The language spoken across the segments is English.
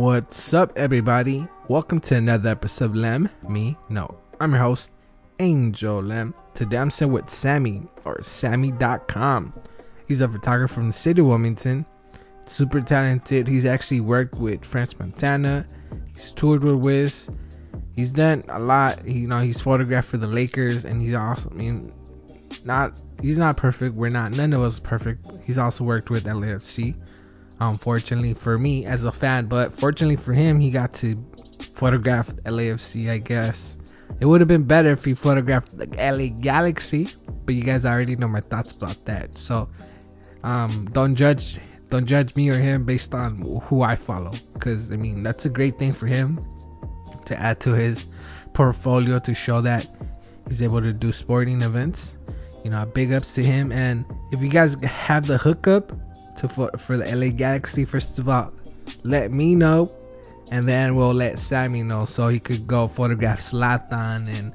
What's up, everybody? Welcome to another episode of Lem. I'm your host, Angel Lem. Today I'm sitting with Sammy, or Sammy.com. He's a photographer from the city of Wilmington. Super talented. He's actually worked with French Montana. He's toured with Wiz. He's done a lot. He's photographed for the Lakers, and he's also, he's not perfect. None of us are perfect. He's also worked with LAFC. Unfortunately for me as a fan, but fortunately for him, he got to photograph LAFC, I guess. It would have been better if he photographed the LA Galaxy, but you guys already know my thoughts about that. So don't judge me or him based on who I follow, because that's a great thing for him to add to his portfolio, to show that he's able to do sporting events. Big ups to him. And if you guys have the hookup for the LA Galaxy, first of all, let me know, and then we'll let Sammy know so he could go photograph Zlatan and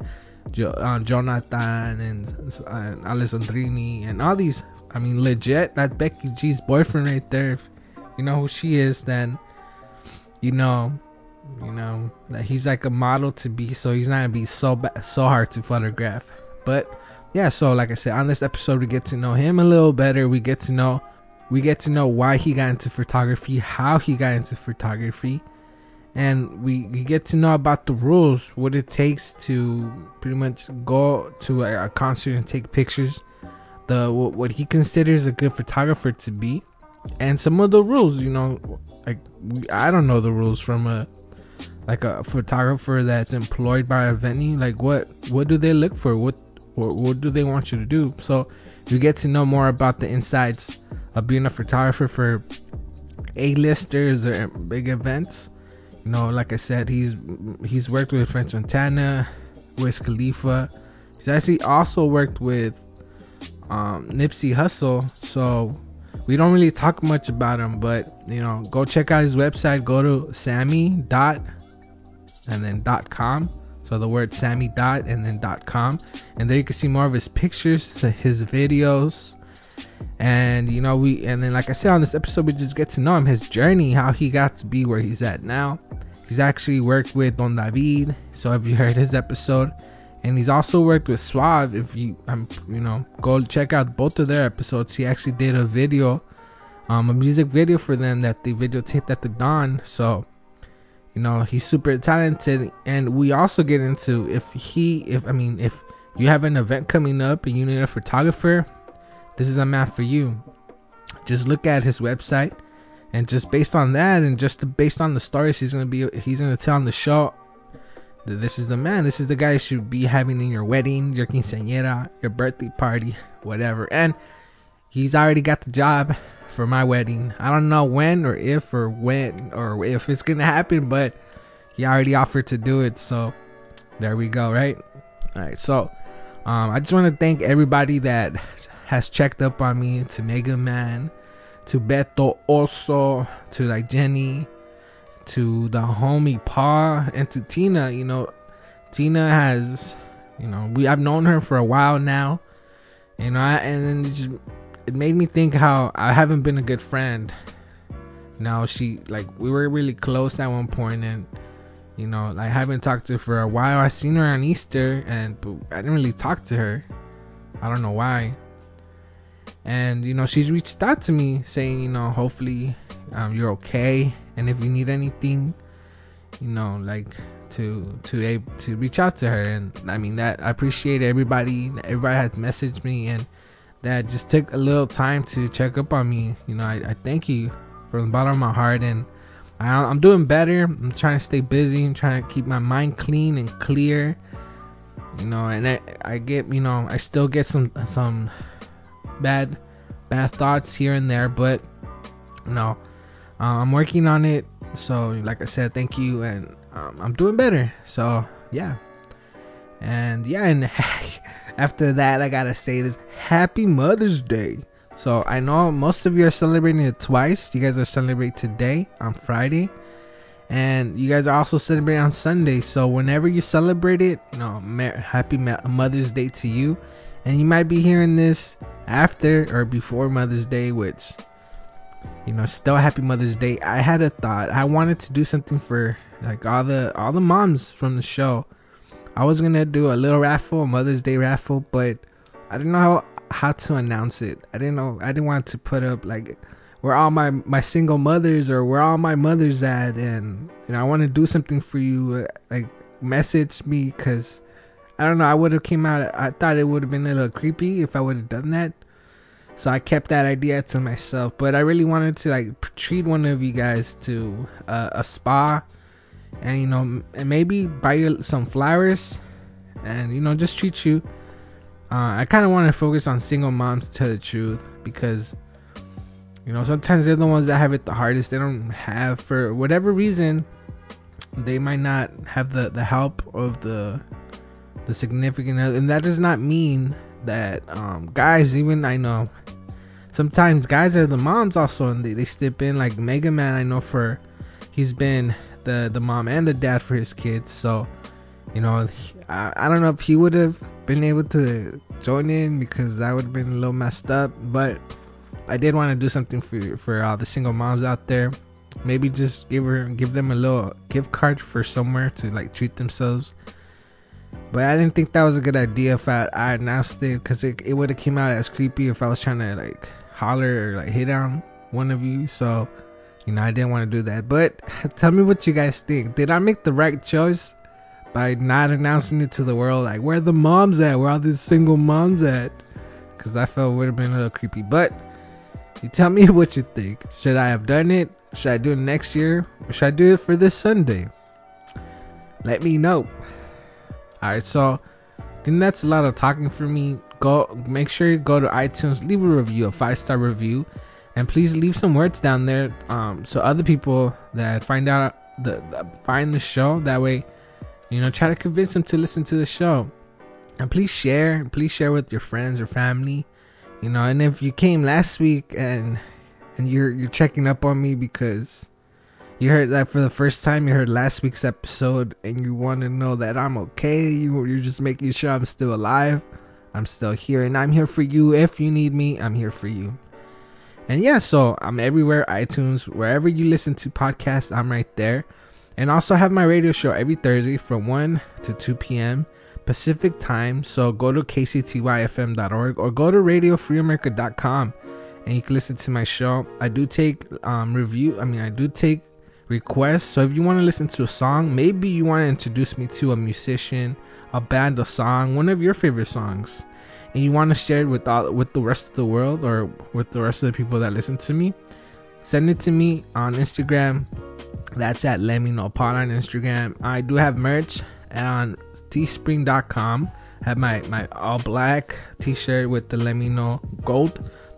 Jonathan and Alessandrini and all these. Legit, that's Becky G's boyfriend right there. If you know who she is, then you know that he's like a model to be, so he's not gonna be so hard to photograph. But yeah, so like I said, on this episode we get to know him a little better. We get to know why he got into photography, how he got into photography, and we get to know about the rules, what it takes to pretty much go to a concert and take pictures, what he considers a good photographer to be, and some of the rules. I don't know the rules from a photographer that's employed by a venue. Like what do they look for? What do they want you to do? So you get to know more about the insides of being a photographer for A-listers or big events. Like I said, he's worked with French Montana, Wiz Khalifa. He's actually also worked with Nipsey Hussle. So we don't really talk much about him, but go check out his website. Go to Sammy.com. So the word Sammy and then .com, and there you can see more of his pictures, his videos. And then like I said, on this episode we just get to know him, his journey, how he got to be where he's at now. He's actually worked with Don David, so if you heard his episode, and he's also worked with Suave. If you go check out both of their episodes. He actually did a video, a music video for them that they videotaped at the Dawn. So he's super talented. And we also get into if you have an event coming up and you need a photographer, this is a man for you. Just look at his website, and just based on that, and just based on the stories he's gonna tell on the show, that this is the man. This is the guy you should be having in your wedding, your quinceañera, your birthday party, whatever. And he's already got the job for my wedding. I don't know when or if it's gonna happen, but he already offered to do it. So there we go, right? All right. So I just want to thank everybody that has checked up on me, to Mega Man, to Beto also, to Jenny, to the homie Pa, and to Tina. Tina has, I've known her for a while now, and then it made me think how I haven't been a good friend. We were really close at one point, and I haven't talked to her for a while. I seen her on Easter, but I didn't really talk to her. I don't know why. And she's reached out to me saying, hopefully you're okay, and if you need anything, to reach out to her. And that I appreciate everybody has messaged me, and that just took a little time to check up on me. I thank you from the bottom of my heart, and I'm doing better. I'm trying to stay busy. I'm trying to keep my mind clean and clear. And I get, I still get some bad thoughts here and there, but I'm working on it. So like I said, thank you, and I'm doing better. So yeah, and after that, I gotta say this: Happy Mother's Day. So I know most of you are celebrating it twice. You guys are celebrating today on Friday, and you guys are also celebrating on Sunday. So whenever you celebrate it, happy Mother's Day to you. And you might be hearing this after or before Mother's Day, which still happy Mother's Day. I had a thought. I wanted to do something for like all the moms from the show. I was gonna do a little raffle, a Mother's Day raffle, but I didn't know how to announce it. I didn't want to put up like where all my single mothers or where all my mothers at, and I want to do something for you. Like message me, because I don't know. I would have came out. I thought it would have been a little creepy if I would have done that. So I kept that idea to myself. But I really wanted to like treat one of you guys to a spa, and and maybe buy you some flowers, and just treat you. I kind of want to focus on single moms, to tell the truth, because sometimes they're the ones that have it the hardest. They don't have, for whatever reason, they might not have the help of the significant other. And that does not mean that guys, even I know sometimes guys are the moms also, and they step in. Like Mega Man, I know he's been the mom and the dad for his kids. So I don't know if he would have been able to join in, because that would have been a little messed up. But I did want to do something for all the single moms out there. Maybe just give them a little gift card for somewhere to like treat themselves. But I didn't think that was a good idea if I announced it, because it would have came out as creepy if I was trying to like holler or like hit on one of you. So I didn't want to do that. But tell me what you guys think. Did I make the right choice by not announcing it to the world? Like, where are the moms at? Where are these single moms at? Because I felt it would have been a little creepy. But you tell me what you think. Should I have done it? Should I do it next year? Or should I do it for this Sunday? Let me know. Alright, so I think that's a lot of talking for me. Make sure you go to iTunes, leave a review, a 5-star review, and please leave some words down there, so other people that find the show, that way try to convince them to listen to the show. And please share with your friends or family, and if you came last week and you're checking up on me because you heard that for the first time, you heard last week's episode, and you want to know that I'm okay, you're just making sure I'm still alive, I'm still here, and I'm here for you. If you need me, I'm here for you. And yeah, so I'm everywhere, iTunes, wherever you listen to podcasts, I'm right there. And also have my radio show every Thursday from 1 to 2 p.m. Pacific time. So go to kctyfm.org or go to radiofreeamerica.com and you can listen to my show. I do take I do take requests. So if you want to listen to a song, maybe you want to introduce me to a musician, a band, a song, one of your favorite songs, and you want to share it with the rest of the world or with the rest of the people that listen to me, send it to me on Instagram. That's at Let Me Know Pod on Instagram. I do have merch on teespring.com. I have my all black t-shirt with the Let Me Know Gold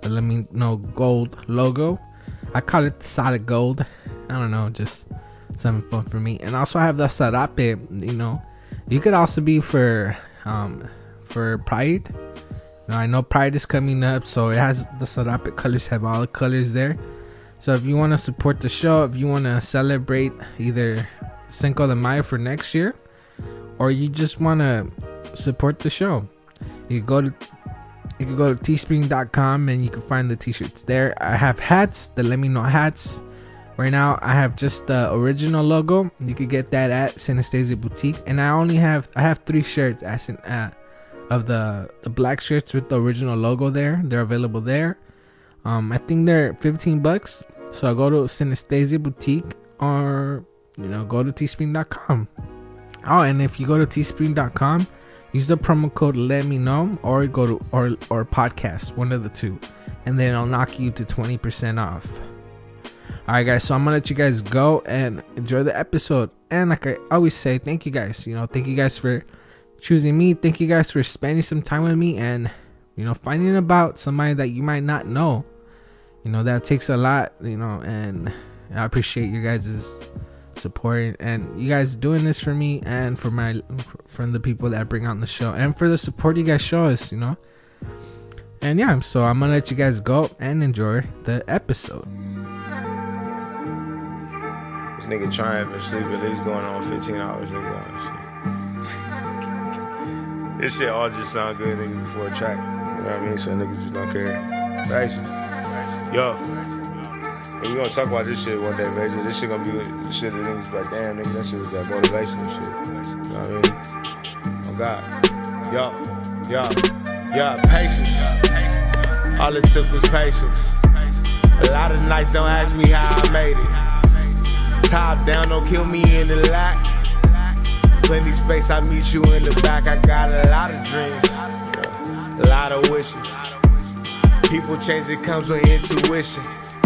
logo. I call it solid gold. I don't know, just something fun for me. And also I have the sarape. You could also be for Pride. Now I know Pride is coming up, so it has the sarape colors, have all the colors there. So if you want to support the show, if you want to celebrate either Cinco de Mayo for next year, or you just want to support the show, you can go to teespring.com and you can find the t-shirts there. I have hats, the Let Me Know hats. Right now I have just the original logo. You could get that at Synesthesia Boutique, and I have 3 shirts of the black shirts with the original logo there. They're available there. I think they're $15. So I go to Synesthesia Boutique, or go to teespring.com. Oh, and if you go to teespring.com, use the promo code Let Me Know, or go to or podcast, one of the two, and then I'll knock you to 20% off. Alright guys, so I'm gonna let you guys go and enjoy the episode. And like I always say, thank you guys. Thank you guys for choosing me. Thank you guys for spending some time with me, and finding about somebody that you might not know. That takes a lot, and I appreciate you guys' support and you guys doing this for me, and from the people that bring on the show, and for the support you guys show us, And yeah, so I'm gonna let you guys go and enjoy the episode. This nigga trying to sleep at least going on 15 hours, nigga. This shit all just sound good, nigga, before a track. You know what I mean? So niggas just don't care. Right? Yo. And we gonna talk about this shit one day, baby. This shit gonna be the shit that niggas like, damn, nigga, that shit was that motivational shit. You know what I mean? Oh God. Patience. All it took was patience. A lot of nights don't ask me how I made it. Top down, don't kill me in the lack. Plenty space, I meet you in the back. I got a lot of dreams, a lot of wishes. People change, it comes with intuition.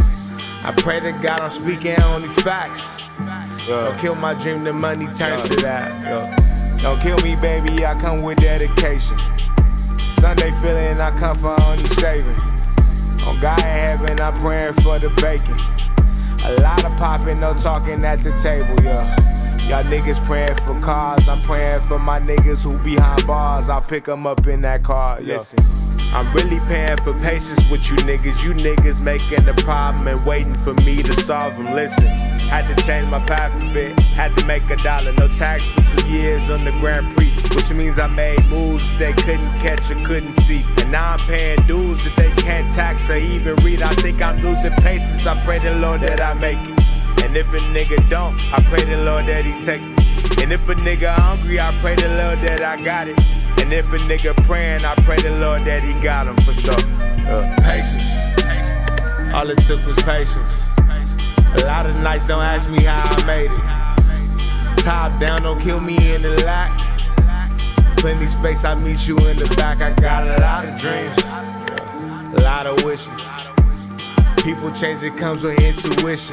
I pray to God I'm speaking only facts. Don't kill my dream, the money turns to that. Don't kill me, baby, I come with dedication. Sunday feeling, I come for only saving. On God in heaven, I'm praying for the bacon. A lot of popping, no talking at the table, yeah. Y'all niggas praying for cars, I'm praying for my niggas who behind bars. I'll pick them up in that car, yeah. Listen, I'm really paying for patience with you niggas. You niggas making the problem and waiting for me to solve them. Listen, had to change my path a bit, had to make $1. No tax for 2 years on the Grand Prix, which means I made moves they couldn't catch or couldn't see. And now I'm paying dues that they can't tax or even read. I think I'm losing patience, I pray the Lord that I make it. And if a nigga don't, I pray the Lord that he take it. And if a nigga hungry, I pray the Lord that I got it. And if a nigga praying, I pray the Lord that he got him for sure. Patience. All it took was patience. A lot of nights don't ask me how I made it. Top down, don't kill me in the lack. Plenty space, I meet you in the back. I got a lot of dreams, a lot of wishes. People change, it comes with intuition.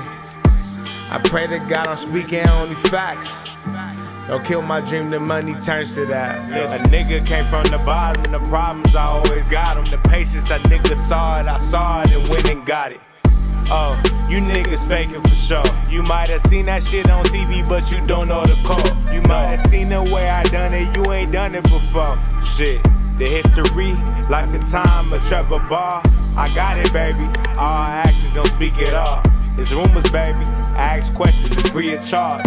I pray to God I'm speaking only facts. Don't kill my dream, the money turns to that. A nigga came from the bottom, the problems I always got them. The patience, a nigga saw it, I saw it and went and got it. Oh, you niggas faking for sure. You might have seen that shit on TV, but you don't know the code. You might have seen the way I done it, you ain't done it before. Shit, the history, life and time of Trevor Barr. I got it, baby. All actions don't speak at all. It's rumors, baby. I ask questions, it's free of charge.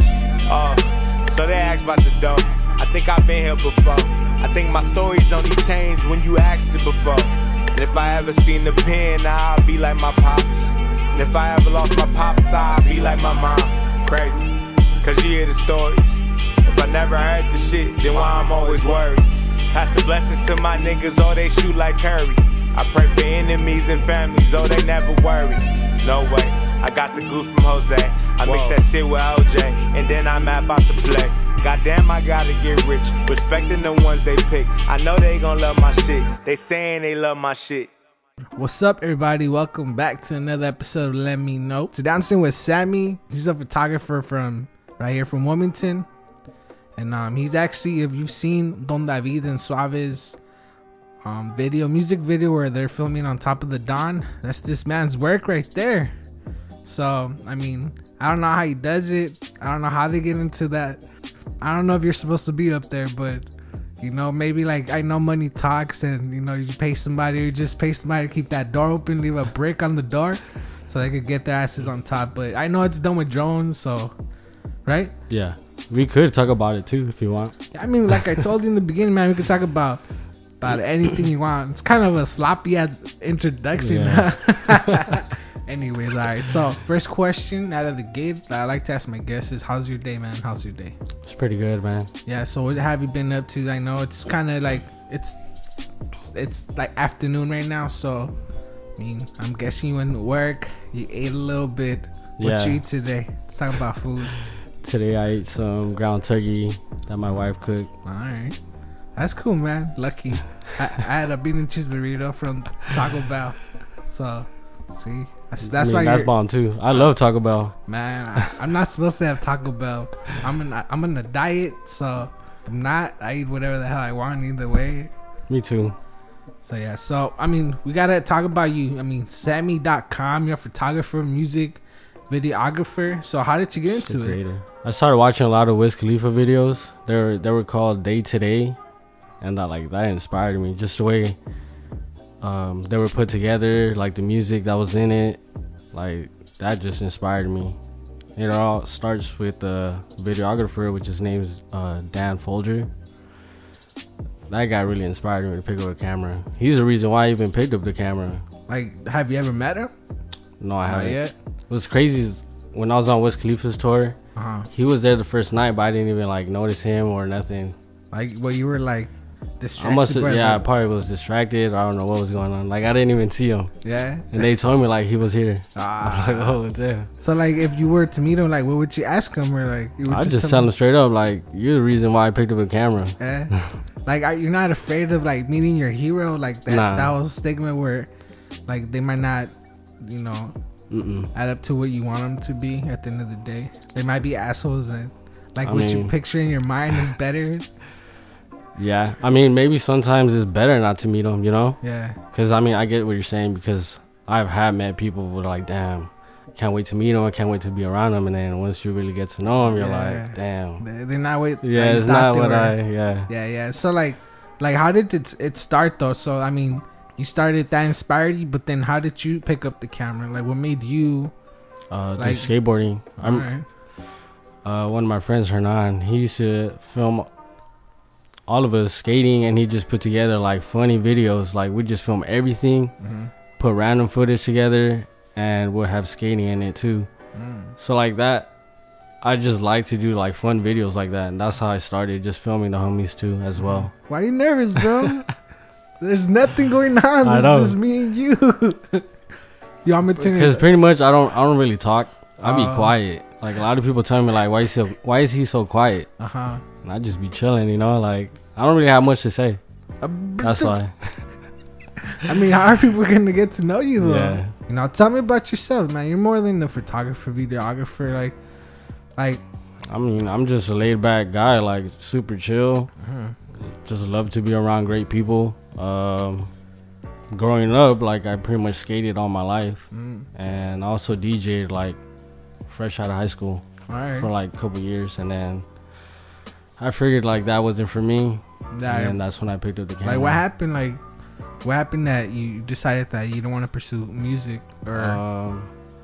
So they ask about the dough. I think I've been here before. I think my stories only changed when you asked it before. And if I ever seen the pen, now I'll be like my pops. And if I ever lost my pops, I'll be like my mom. Crazy, cause you hear the stories. If I never heard the shit, then why I'm always worried? Pass the blessings to my niggas, oh they shoot like Curry. I pray for enemies and families, oh they never worry. No way, I got the goose from Jose. I mix that shit with OJ, and then I'm about to play. Goddamn, I gotta get rich, respecting the ones they pick. I know they gon' love my shit, they saying they love my shit. What's up, everybody? Welcome back to another episode of Let Me Know. Today I'm sitting with Sammy. He's a photographer from right here from Wilmington. And he's actually, if you've seen Don David and Suave's music video where they're filming on top of the Don, that's this man's work right there. So I mean, I don't know how he does it. I don't know how they get into that. I don't know if you're supposed to be up there, but you know, maybe like, I know money talks, and you know, you pay somebody, or you just pay somebody to keep that door open, leave a brick on the door so they could get their asses on top. But I know it's done with drones, so right? Yeah, we could talk about it too if you want. I mean, like I told you in the beginning, man, we could talk about anything you want. It's kind of a sloppy ass introduction. Yeah. Anyways, all right. So first question out of the gate that I like to ask my guests is, how's your day, man? How's your day? It's pretty good, man. Yeah. So what have you been up to? I know it's kind of like it's like afternoon right now. So I mean, I'm guessing you went to work. You ate a little bit. What you eat today? Let's talk about food. Today I ate some ground turkey that my wife cooked. All right. That's cool, man. Lucky. I had a bean and cheese burrito from Taco Bell. So, see, that's why that's bomb too. I love Taco Bell. Man, I'm not supposed to have Taco Bell. I'm on a diet, so I'm not. I eat whatever the hell I want either way. Me too. So yeah. So I mean, we gotta talk about you. I mean, Sammy.com. You're a photographer, music videographer. So how did you get into it? I started watching a lot of Wiz Khalifa videos. They were called Day to Day. And that inspired me, just the way they were put together, like the music that was in it, like that just inspired me. It all starts with the videographer, which his name's Dan Folger. That guy really inspired me to pick up a camera. He's the reason why I even picked up the camera. Like, have you ever met him? No, I haven't yet. What's crazy is when I was on Wiz Khalifa's tour, he was there the first night, but I didn't even like notice him or nothing. Like, well, you were like distracted. I must have, I probably was distracted. I don't know what was going on. Like, I didn't even see him. Yeah. And they told me like he was here. I was like, oh damn. So like, if you were to meet him, like, what would you ask him? Or like, you would I just tell him straight up, like, you're the reason why I picked up a camera. Yeah. Like, you're not afraid of like meeting your hero, like that. Nah. That whole stigma where, like, they might not, you know, add up to what you want them to be. At the end of the day, they might be assholes, and like what you picture in your mind is better. Yeah, I mean, maybe sometimes it's better not to meet them, you know? Yeah. Because, I mean, I get what you're saying, because I've had met people who are like, damn, can't wait to meet them, I can't wait to be around them. And then once you really get to know them, you're like, damn. They're not what yeah, it's not what Yeah. So, like how did it start, though? So, I mean, you started, that inspired you, but then how did you pick up the camera? Like, what made you... like skateboarding. One of my friends, Hernan, he used to film all of us skating, and he just put together like funny videos. Like, we just film everything, put random footage together, and we'll have skating in it too. So like that, I just like to do like fun videos like that, and that's how I started, just filming the homies too as well. Why are you nervous, bro? There's nothing going on. This is just me and you. You want me to? Because pretty much I don't really talk. I be quiet. Like, a lot of people tell me like, why is he so quiet? And I just be chilling, you know. Like, I don't really have much to say. That's why. I mean, how are people gonna get to know you though? Yeah. You know, tell me about yourself, man. You're more than a photographer, videographer. Like. I mean, I'm just a laid back guy, like super chill. Just love to be around great people. Growing up, like, I pretty much skated all my life, and also DJ'd like fresh out of high school for like a couple years, and then I figured like that wasn't for me, and that's when I picked up the camera. Like, what happened that you decided that you don't want to pursue music? Or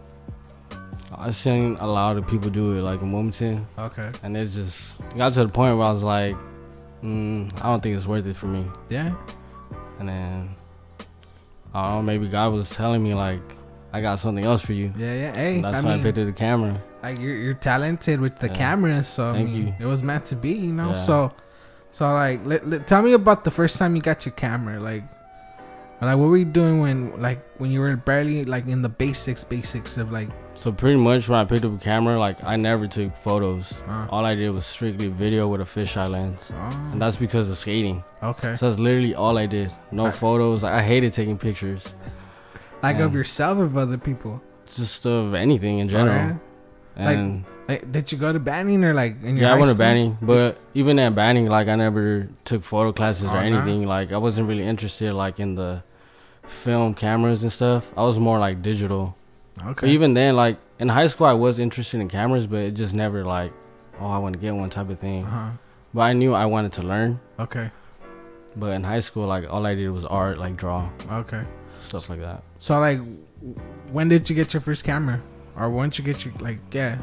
I seen a lot of people do it, like in Wilmington. Okay. And it just got to the point where I was like, I don't think it's worth it for me. Yeah. And then I don't know, maybe God was telling me like, I got something else for you. Yeah. Hey, and that's why I picked up the camera. Like, you're talented with the camera, so Thank you. It was meant to be, you know. Yeah. So like, tell me about the first time you got your camera. Like what were you doing when you were barely like in the basics of like? So pretty much when I picked up a camera, like, I never took photos. All I did was strictly video with a fisheye lens, and that's because of skating. Okay. So that's literally all I did. No photos. Like, I hated taking pictures. Like, of yourself or of other people? Just of anything in general. And like, did you go to Banning or like in your I high went to school? Banning, but even at Banning, like, I never took photo classes or anything. Like, I wasn't really interested like in the film cameras and stuff. I was more like digital. Okay. But even then, like, in high school, I was interested in cameras, but it just never like, oh, I want to get one type of thing. But I knew I wanted to learn. Okay. But in high school, like, all I did was art, like draw. Okay. Stuff like that. So like, when did you get your first camera? Or when did you get your, like,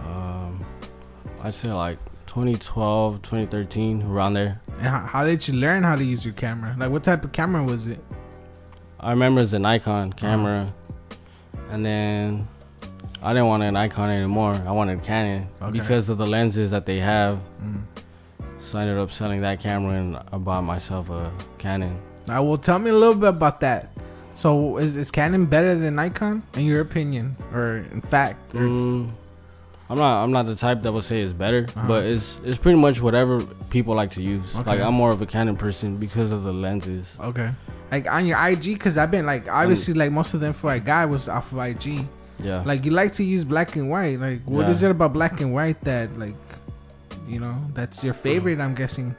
I'd say like 2012, 2013, around there. And how did you learn how to use your camera? Like, what type of camera was it? I remember it's a Nikon camera. And then I didn't want a Nikon anymore. I wanted a Canon because of the lenses that they have. So I ended up selling that camera, and I bought myself a Canon. Well, tell me a little bit about that. So is Canon better than Nikon in your opinion, or in fact? I'm not the type that would say it's better, but it's pretty much whatever people like to use. Like, I'm more of a Canon person because of the lenses. Okay. Like, on your IG, because I've been like, obviously, like, most of the info I got was off of IG. Yeah. Like, you like to use black and white. Like, what is it about black and white that, like, you know, that's your favorite? I'm guessing.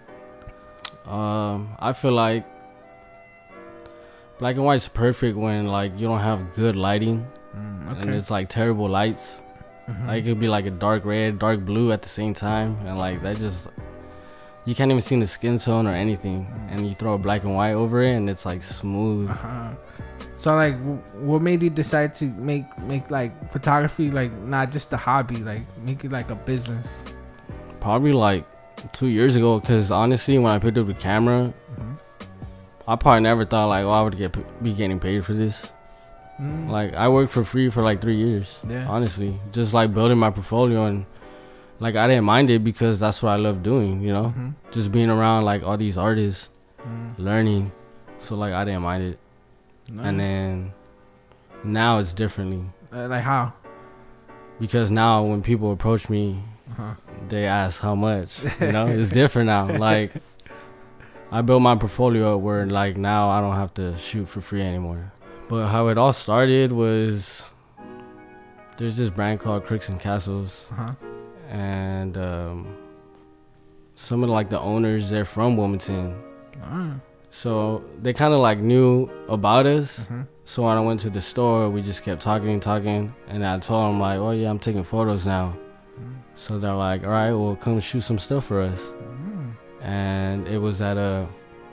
I feel like black and white's perfect when like you don't have good lighting, and it's like terrible lights. Like, it could be like a dark red, dark blue at the same time, and like that just, you can't even see the skin tone or anything. And you throw a black and white over it, and it's like smooth. So like, what made you decide to make like photography like not just a hobby, like make it like a business? Probably like 2 years ago, because honestly, when I picked up the camera, I probably never thought like, oh, I would be getting paid for this. Like I worked for free for like 3 years. Yeah. Honestly, just like building my portfolio, and like I didn't mind it because that's what I love doing. You know, just being around like all these artists, learning. So like I didn't mind it. And then now it's differently. Like how? Because now when people approach me, they ask how much. You know, it's different now. Like I built my portfolio where like now I don't have to shoot for free anymore. But how it all started was there's this brand called Crooks and Castles, and some of like the owners, they're from Wilmington. So they kind of like knew about us. So when I went to the store, we just kept talking, and I told them like, oh yeah, I'm taking photos now. So they're like, all right, well come shoot some stuff for us. And it was at a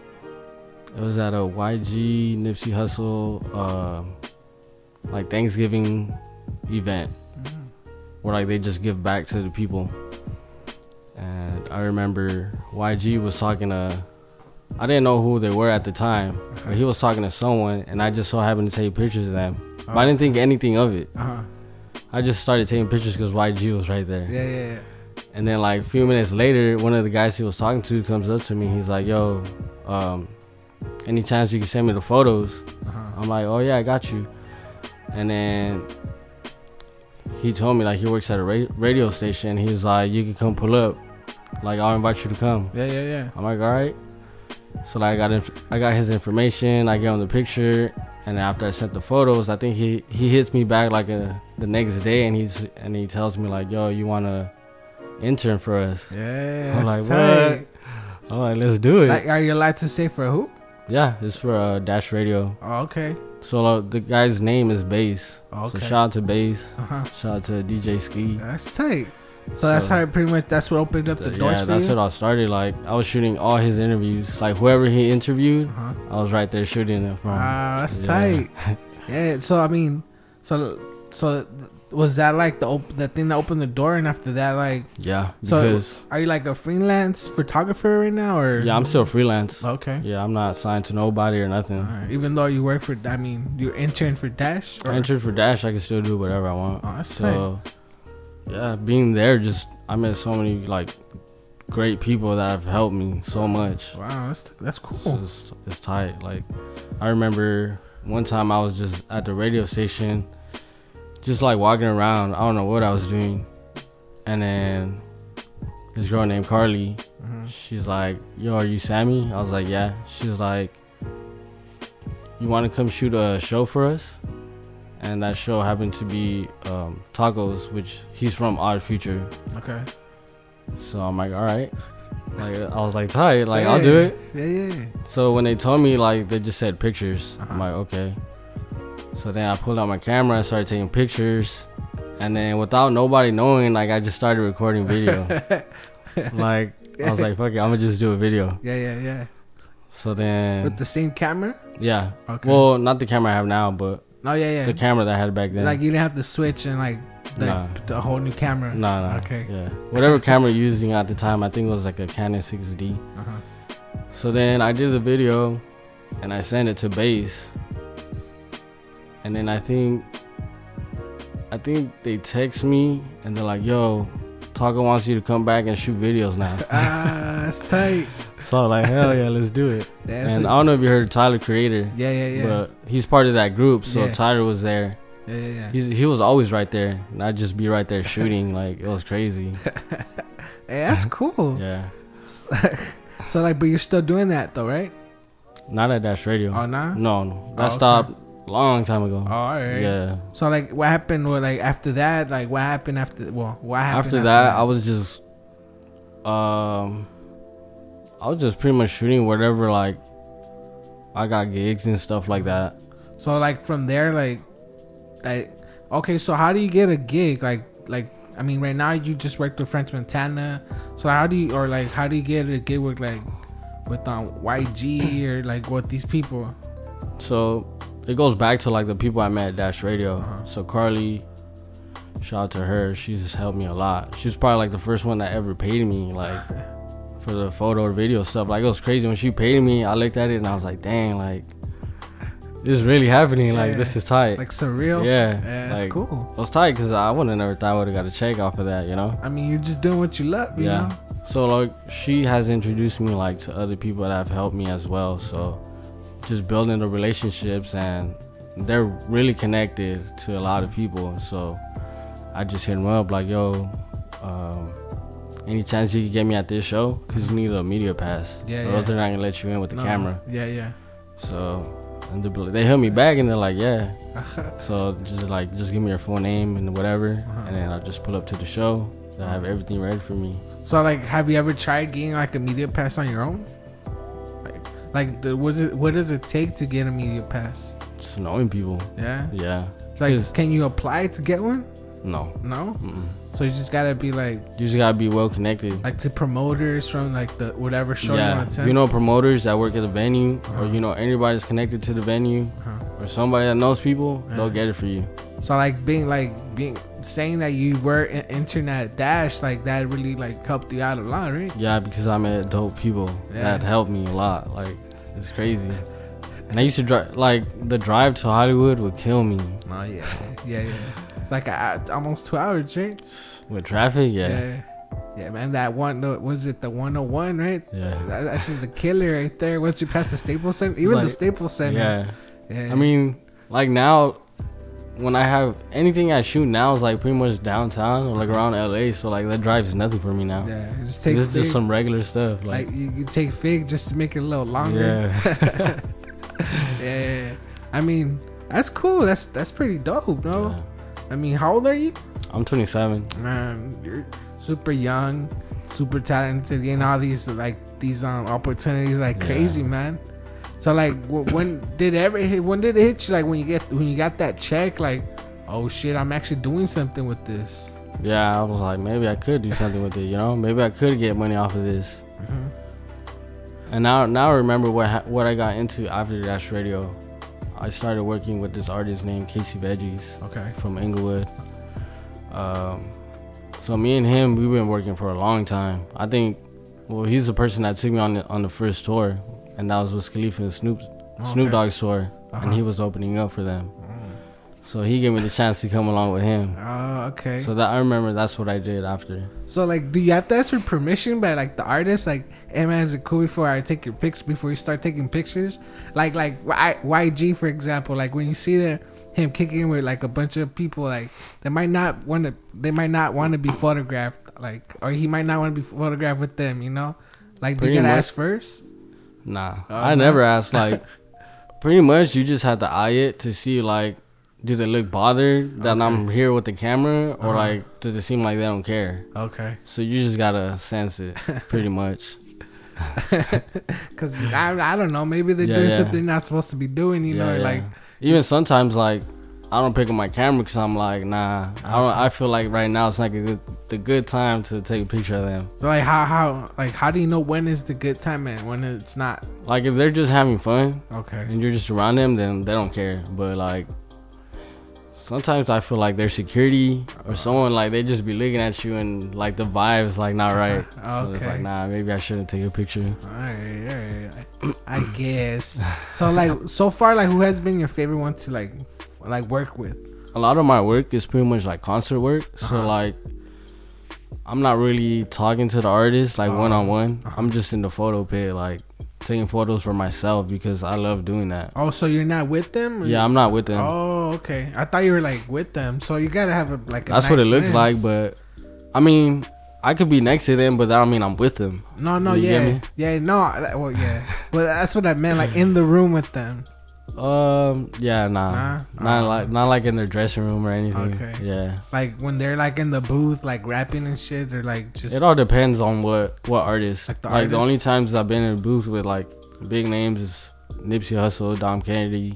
YG Nipsey Hussle like Thanksgiving event where like they just give back to the people. And I remember YG was talking to, I didn't know who they were at the time, but he was talking to someone, and I just so happened to take pictures of them. But I didn't think anything of it. I just started taking pictures because YG was right there. Yeah. And then like a few minutes later, one of the guys he was talking to comes up to me. He's like, yo, any chance you can send me the photos? I'm like, oh yeah, I got you. And then he told me like he works at a radio station. He's like, you can come pull up. Like I'll invite you to come. Yeah. I'm like, all right. So like I got his information. I gave him the picture, and after I sent the photos, I think he hits me back like the next day, and he tells me like, yo, you wanna intern for us? Yeah. I'm like, what? I'm like, let's do it. Like, are you allowed to say for who? Yeah, it's for Dash Radio. Oh, okay. So the guy's name is Bass. Okay. So shout out to Bass. Shout out to DJ Ski. That's tight. So that's how it pretty much, that's what opened up the doors for you? Yeah, that's what I started. Like, I was shooting all his interviews. Like, whoever he interviewed, I was right there shooting it from. Wow, that's tight. Yeah, so, I mean, so was that, like, the thing that opened the door? And after that, like... Yeah, because... So, are you, like, a freelance photographer right now, or...? Yeah, I'm still freelance. Okay. Yeah, I'm not signed to nobody or nothing. Right. Even though you work for... I mean, you intern for Dash? I interned for Dash. I can still do whatever I want. Oh, that's tight. Yeah, being there, I met so many like great people that have helped me so much. Wow, that's cool. It's tight. Like I remember one time I was just at the radio station, just like walking around. I don't know what I was doing, and then this girl named Carly, she's like, "Yo, are you Sammy?" I was like, "Yeah." She's like, "You want to come shoot a show for us?" And that show happened to be Tacos, which he's from Odd Future. Okay. So I'm like, all right. Like I was like, tight. Like I'll do it. Yeah. So when they told me, like they just said pictures. I'm like, okay. So then I pulled out my camera and started taking pictures, and then without nobody knowing, like I just started recording video. Like I was like, fuck it, I'm gonna just do a video. Yeah. So then with the same camera? Yeah. Okay. Well, not the camera I have now, but. Oh yeah. The camera that I had back then. Like you didn't have to switch and like the whole new camera. Nah. Okay. Yeah. Whatever camera you're using at the time, I think it was like a Canon 6D. So then I did the video, and I sent it to Bass. And then I think they text me and they're like, "Yo, Taco wants you to come back and shoot videos now." That's tight. So I'm like, hell yeah, let's do it. And I don't know if you heard of Tyler Creator. Yeah. But he's part of that group, so Tyler was there. Yeah. He was always right there, and I'd just be right there shooting. Like it was crazy. Hey, that's cool. Yeah. So like, but you're still doing that though, right? Not at Dash Radio. Oh, nah? No. That stopped a long time ago. Oh, all right. Yeah. So like, what happened? Or like after that? Like what happened after? Well, what happened after that? I was just, pretty much shooting whatever. Like, I got gigs and stuff like that. So like from there, like, okay. So how do you get a gig? Like, I mean, right now you just worked with French Montana. So how do you get a gig with YG or like with these people? So it goes back to like the people I met at Dash Radio. So Carly, shout out to her. She's just helped me a lot. She was probably like the first one that ever paid me like for the photo or video stuff. Like it was crazy when she paid me. I looked at it and I was like, dang, like this is really happening. Like, Yeah. this is tight. Like surreal. Yeah. That's like, cool. It was tight because I would have never thought I would have got a check off of that, you know? I mean, you're just doing what you love, you know? So, like, she has introduced me, like, to other people that have helped me as well. So, just building the relationships, and they're really connected to a lot of people. So, I just hit them up, like, yo, any chance you could get me at this show? Because you need a media pass. Yeah, or else they're not going to let you in with the camera. Yeah. So, and they hit me back, and they're like, yeah. So, just give me your full name and whatever. And then I'll just pull up to the show. They'll have everything ready for me. So, like, have you ever tried getting, like, a media pass on your own? What does it take to get a media pass? Just knowing people. Yeah? Yeah. Like, can you apply to get one? No. No? Mm-mm. So you just gotta be, like... You just gotta be well connected. Like, to promoters from, like, the whatever show you want to attend? You know promoters that work at the venue, or, you know, anybody that's connected to the venue, or somebody that knows people, they'll get it for you. So, like, saying that you were in Internet Dash, like, that really, like, helped you out a lot, right? Yeah, because I met dope people that helped me a lot. Like, it's crazy. And I used to drive, like, the drive to Hollywood would kill me. Oh, yeah. It's like almost 2 hours, right? With traffic, yeah. Yeah, man, that one, was it the 101, right? Yeah. That's just the killer right there. Once you pass the Staples Center, even the Staples Center. Yeah. I mean, like, now, when I have anything I shoot now is like pretty much downtown or like around LA, so like that drive is nothing for me now. Yeah, just take this is just some regular stuff. Like you take Fig just to make it a little longer. Yeah. Yeah. I mean, that's cool. That's pretty dope, bro. Yeah. I mean, how old are you? I'm 27. Man, you're super young, super talented, getting all these opportunities like crazy, man. So like, when did it hit you? Like when you got that check, like, oh shit, I'm actually doing something with this. Yeah, I was like, maybe I could do something with it, you know? Maybe I could get money off of this. Mm-hmm. And now I remember what I got into after Dash Radio. I started working with this artist named Casey Veggies. Okay. From Inglewood. So me and him, we've been working for a long time. I think, well, he's the person that took me on the first tour, and that was with Khalifa and Snoop Dogg's tour, and he was opening up for them. So he gave me the chance to come along with him. Oh, okay. So that I remember that's what I did after. So like, do you have to ask for permission by like the artist? Like, hey man, is it cool before I take your pics? Before you start taking pictures? Like YG for example. Like when you see him kicking with like a bunch of people, like they might not want to be photographed. Like, or he might not want to be photographed with them. You know, like do you gotta ask first? Nah, I never asked. Like, pretty much you just have to eye it to see like, do they look bothered that I'm here with the camera, or like does it seem like they don't care? Okay. So you just gotta sense it, pretty much. Cause I don't know, maybe they're doing something they're not supposed to be doing. You know, like even sometimes like I don't pick up my camera because I'm like, nah, I feel like right now it's like the good time to take a picture of them. So like how do you know when is the good time and when it's not? Like if they're just having fun, okay, and you're just around them, then they don't care. But like, sometimes I feel like their security or someone like they just be looking at you and like the vibe's like not right. So it's like, nah, maybe I shouldn't take a picture. All right. I guess. So like so far, like who has been your favorite one to like work with? A lot of my work is pretty much like concert work. So like I'm not really talking to the artist like one-on-one. I'm just in the photo pit like taking photos for myself because I love doing that. Oh, so you're not with them? Yeah, I'm not with them. Oh, okay. I thought you were like with them. So you gotta have a That's nice what it looks lens. like, but I mean, I could be next to them, but that don't mean I'm with them. No, you get me? Well, but that's what I meant, like in the room with them. Yeah, not like in their dressing room or anything. Okay. Yeah. Like when they're like in the booth, like rapping and shit, or like just. It all depends on what artist. Like the only times I've been in a booth with like big names is Nipsey Hussle, Dom Kennedy,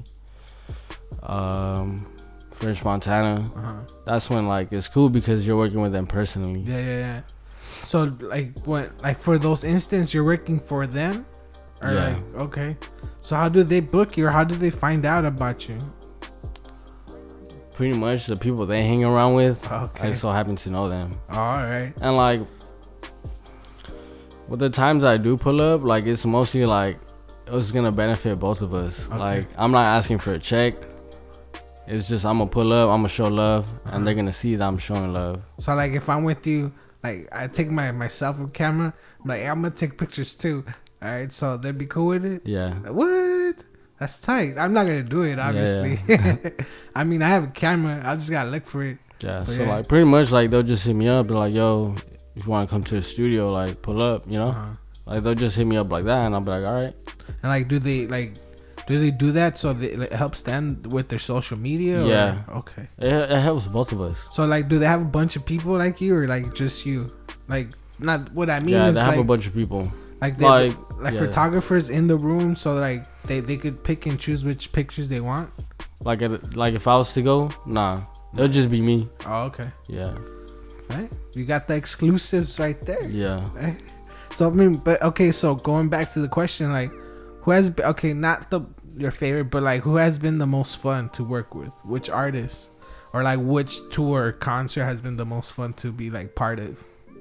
French Montana. That's when like it's cool because you're working with them personally. Yeah. So like for those instances you're working for them, or like okay. So how do they book you, or how do they find out about you? Pretty much the people they hang around with. Okay. I so happen to know them. All right. And like, with the times I do pull up, like it's mostly like it's gonna benefit both of us. Okay. Like, I'm not asking for a check. It's just I'm gonna pull up, I'm gonna show love, and they're gonna see that I'm showing love. So like if I'm with you, like I take my selfie camera, I'm like, I'm gonna take pictures too. All right, so they'd be cool with it. Yeah. What? That's tight. I'm not gonna do it, obviously. Yeah. I mean, I have a camera. I just gotta look for it. Yeah. But So yeah. like pretty much like they'll just hit me up. They're like, yo, if you want to come to the studio, like pull up, you know. Like they'll just hit me up like that, and I'll be like, all right. And like, do they do that so that it helps them with their social media? Or? Yeah. Okay. It helps both of us. So like, do they have a bunch of people like you, or like just you? Like, not what I mean Yeah, is they have like, a bunch of people. like like, yeah. photographers in the room, so like they could pick and choose which pictures they want. Like if I was to go, nah, it'll just be me. Oh, okay. Yeah. Right. You got the exclusives right there. Yeah. Right? So I mean, but okay. So going back to the question, like, who has been, okay, not your favorite, but like who has been the most fun to work with? Which artist, or like which tour or concert has been the most fun to be like part of?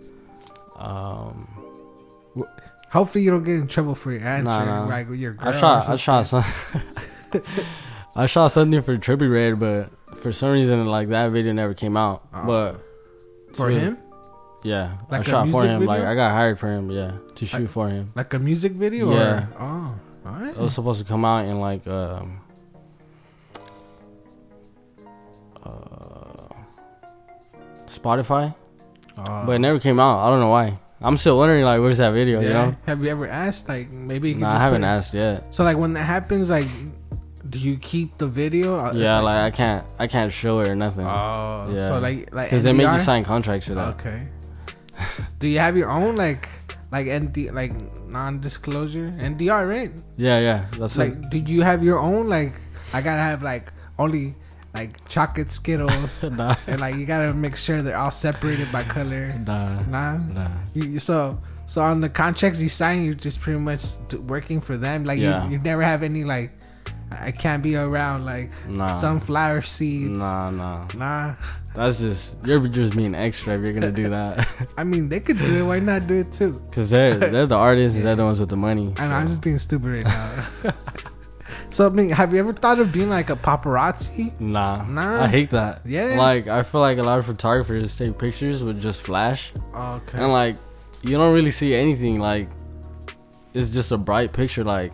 Hopefully you don't get in trouble for your answer. Nah. Like with your girl. I shot some. I shot something for Trippie Redd, but for some reason, like that video never came out. But for him, yeah, like I shot for music him. video? Like I got hired for him, yeah, to shoot for him. like a music video. Yeah. Or, oh, all right. It was supposed to come out in like Spotify, but it never came out. I don't know why. I'm still wondering, like, where's that video? Yeah. You know? Have you ever asked? Like, maybe you could Nah, just I haven't put it- asked yet. So like when that happens, like, do you keep the video? Yeah, like I can't show it or nothing. Oh, Yeah. so like Because they make you NDR? sign contracts for that. Okay. Do you have your own like ND like non-disclosure NDR, right? Yeah, that's Like, do you have your own like? I gotta have like only like chocolate Skittles, Nah. and like you gotta make sure they're all separated by color. Nah. So on the contracts you sign, you're just pretty much working for them. Like Yeah. you never have any like, I can't be around like Nah. sunflower seeds. Nah. That's just you're just being extra if you're gonna do that. I mean, they could do it. Why not do it too? Because they're the artists, they're the ones with the money. And so. I'm just being stupid right now. So I mean, have you ever thought of being like a paparazzi? Nah. I hate that. Yeah. Like I feel like a lot of photographers take pictures with just flash, Okay. and like you don't really see anything. Like it's just a bright picture. Like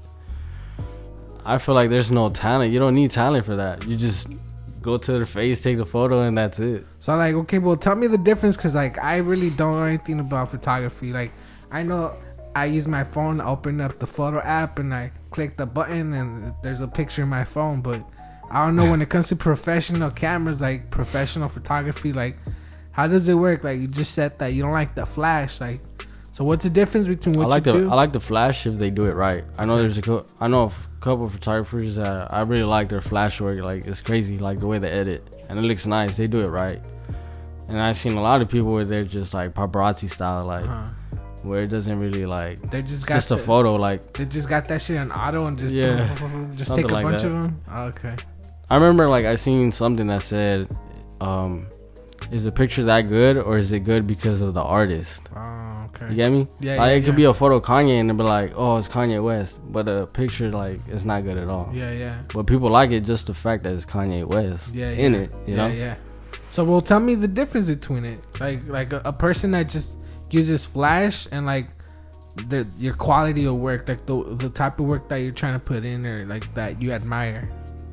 I feel like there's no talent. You don't need talent for that. You just go to their face, take the photo, and that's it. So like, okay, well, tell me the difference, cause like I really don't know anything about photography. Like I know I use my phone to open up the photo app and I click the button and there's a picture in my phone, but I don't know when it comes to professional cameras, like professional photography, like how does it work? Like you just said that you don't like the flash, like so what's the difference between what I like you do? I like the flash if they do it right. I know I know a couple of photographers that I really like their flash work. Like it's crazy, like the way they edit, and it looks nice. They do it right. And I've seen a lot of people where they're just like paparazzi style, like where it doesn't really like. They just It's got just a photo. Like They just got that shit on auto and just Yeah. just Something take a like bunch that. of them. Okay. I remember, like I seen something that said, "Is the picture that good, or is it good because of the artist?" Oh, okay. You get me? Yeah, Like yeah, it could yeah. be a photo of Kanye and they'll be like, "Oh, it's Kanye West," but the picture like it's not good at all. Yeah. But people like it just the fact that it's Kanye West in it, you know? Yeah. So, well, tell me the difference between it. Like a person that just uses flash and like your quality of work, like the type of work that you're trying to put in, or like that you admire.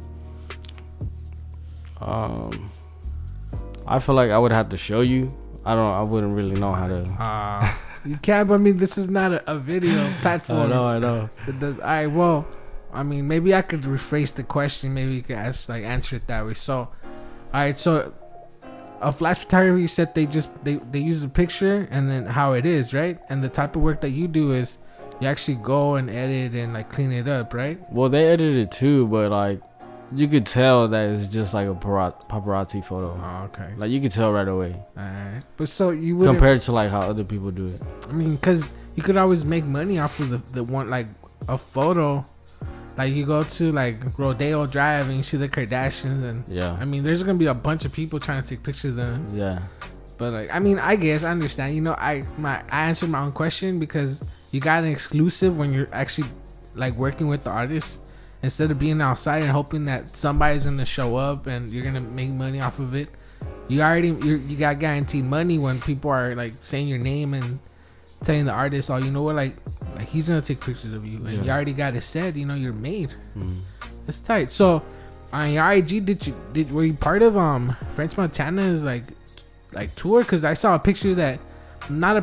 I feel like I would have to show you. I wouldn't really know how to. You can't. But I mean, this is not a video platform. I know. It does. All right. Well, I mean, maybe I could rephrase the question. Maybe you could answer it that way. So, all right. So, a flash photographer, you said they use the picture and then how it is, right? And the type of work that you do is you actually go and edit and like clean it up, right? Well, they edited it too, but like you could tell that it's just like a paparazzi photo. Oh, okay. Like you could tell right away. Alright. But so you would Compared to like how other people do it. I mean, because you could always make money off of the one, like a photo. Like you go to like Rodeo Drive and you see the Kardashians, and Yeah. I mean, there's gonna be a bunch of people trying to take pictures of them. Yeah. But like, I mean, I guess I understand. You know, I answered my own question because you got an exclusive when you're actually like working with the artists, instead of being outside and hoping that somebody's gonna show up and you're gonna make money off of it. You got guaranteed money when people are like saying your name and telling the artist, oh, you know what, like he's gonna take pictures of you, and you already got it said, you know, you're made. It's tight. So on your IG, were you part of French Montana's like tour? Because I saw a picture that a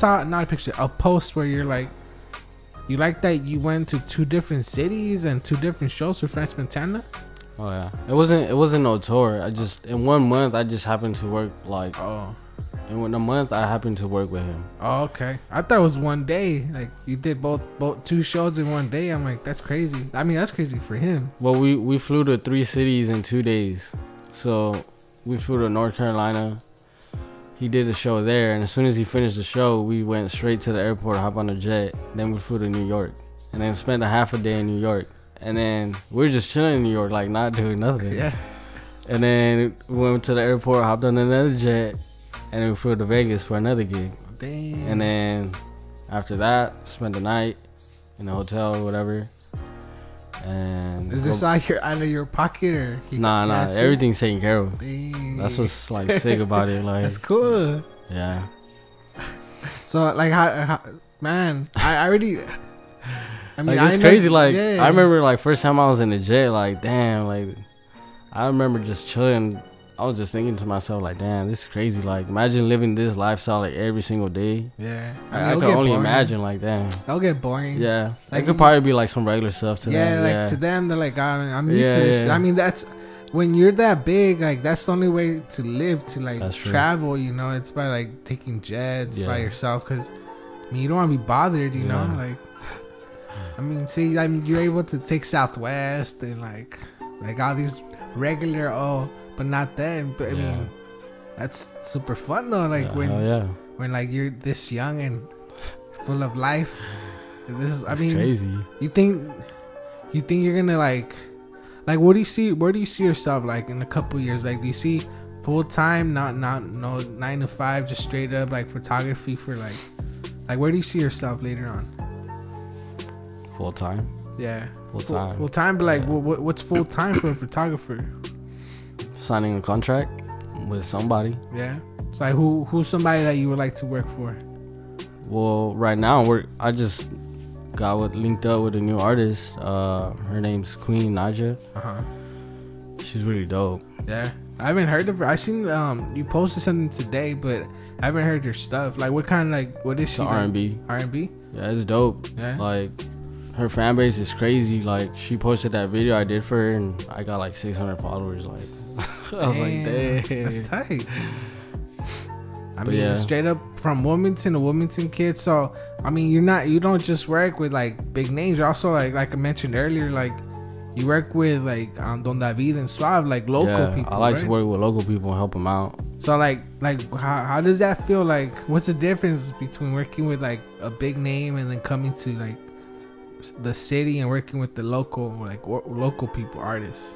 post where you're like, you like that you went to 2 different cities and 2 different shows for French Montana. Oh yeah, it wasn't no tour. I just, in 1 month I just happened to work like, in a month I happened to work with him. Oh, okay. I thought it was one day. Like you did both 2 shows in one day. I'm like, that's crazy. I mean, that's crazy for him. Well, we flew to 3 cities in 2 days. So we flew to North Carolina. He did the show there, and as soon as he finished the show, we went straight to the airport, hop on a jet. Then we flew to New York, and then spent a half a day in New York. And then we were just chilling in New York, like not doing nothing. Yeah. And then we went to the airport, hopped on another jet, and then we flew to Vegas for another gig. Damn. And then after that, spent the night in a hotel or whatever. And is this out of your pocket or? Nah. Everything's taken care of. Damn. That's what's like sick about it. Like, that's cool. Yeah. So like, how man, I already. I mean, like, it's crazy. Like, I remember like first time I was in the jet. Like, damn. Like, I remember just chilling. I was just thinking to myself, like, damn, this is crazy. Like, imagine living this lifestyle like every single day. Yeah, I could only imagine. Like, damn, that'll get boring. Yeah, like, it could probably be like some regular stuff to them. Yeah, like to them, they're like, I'm used to this shit. I mean, that's when you're that big. Like, that's the only way to live, to like travel. You know, it's by like taking jets by yourself, because I mean, you don't want to be bothered. You know, like. I mean, see, I mean, you're able to take Southwest and like all these regular, but not that. But I mean, that's super fun though. Like when like you're this young and full of life. This is, I mean, crazy. You think you're gonna like what do you see? Where do you see yourself like in a couple years? Like, do you see full time, not no 9 to 5, just straight up like photography for like where do you see yourself later on? Full time. Yeah. Full time, but like, what's full time for a photographer? Signing a contract with somebody. Yeah. It's like who's somebody that you would like to work for? Well, right now I just got linked up with a new artist. Her name's Queen Naja. She's really dope. Yeah. I haven't heard of her. I seen you posted something today, but I haven't heard her stuff. Like, what kind of like what is she? R&B. R&B. Yeah, it's dope. Yeah. Like, her fan base is crazy. Like, she posted that video I did for her, and I got like 600 followers. Like, I was like, dang, that's tight. I mean, straight up from Wilmington, a Wilmington kid. So, I mean, you don't just work with like big names. You're also like I mentioned earlier, like you work with like Don David and Suave, like local people. I like to work with local people and help them out. So like how does that feel? Like, what's the difference between working with like a big name and then coming to like the city and working with the local people, artists?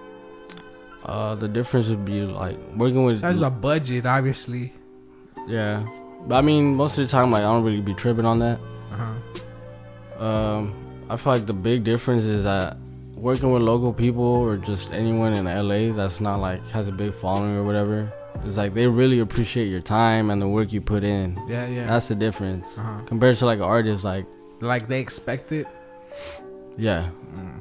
The difference would be like working with. That's a budget, obviously. Yeah, but I mean, most of the time, like, I don't really be tripping on that. I feel like the big difference is that working with local people or just anyone in LA that's not like has a big following or whatever, it's like they really appreciate your time and the work you put in. Yeah. That's the difference compared to like an artist, like they expect it. Yeah.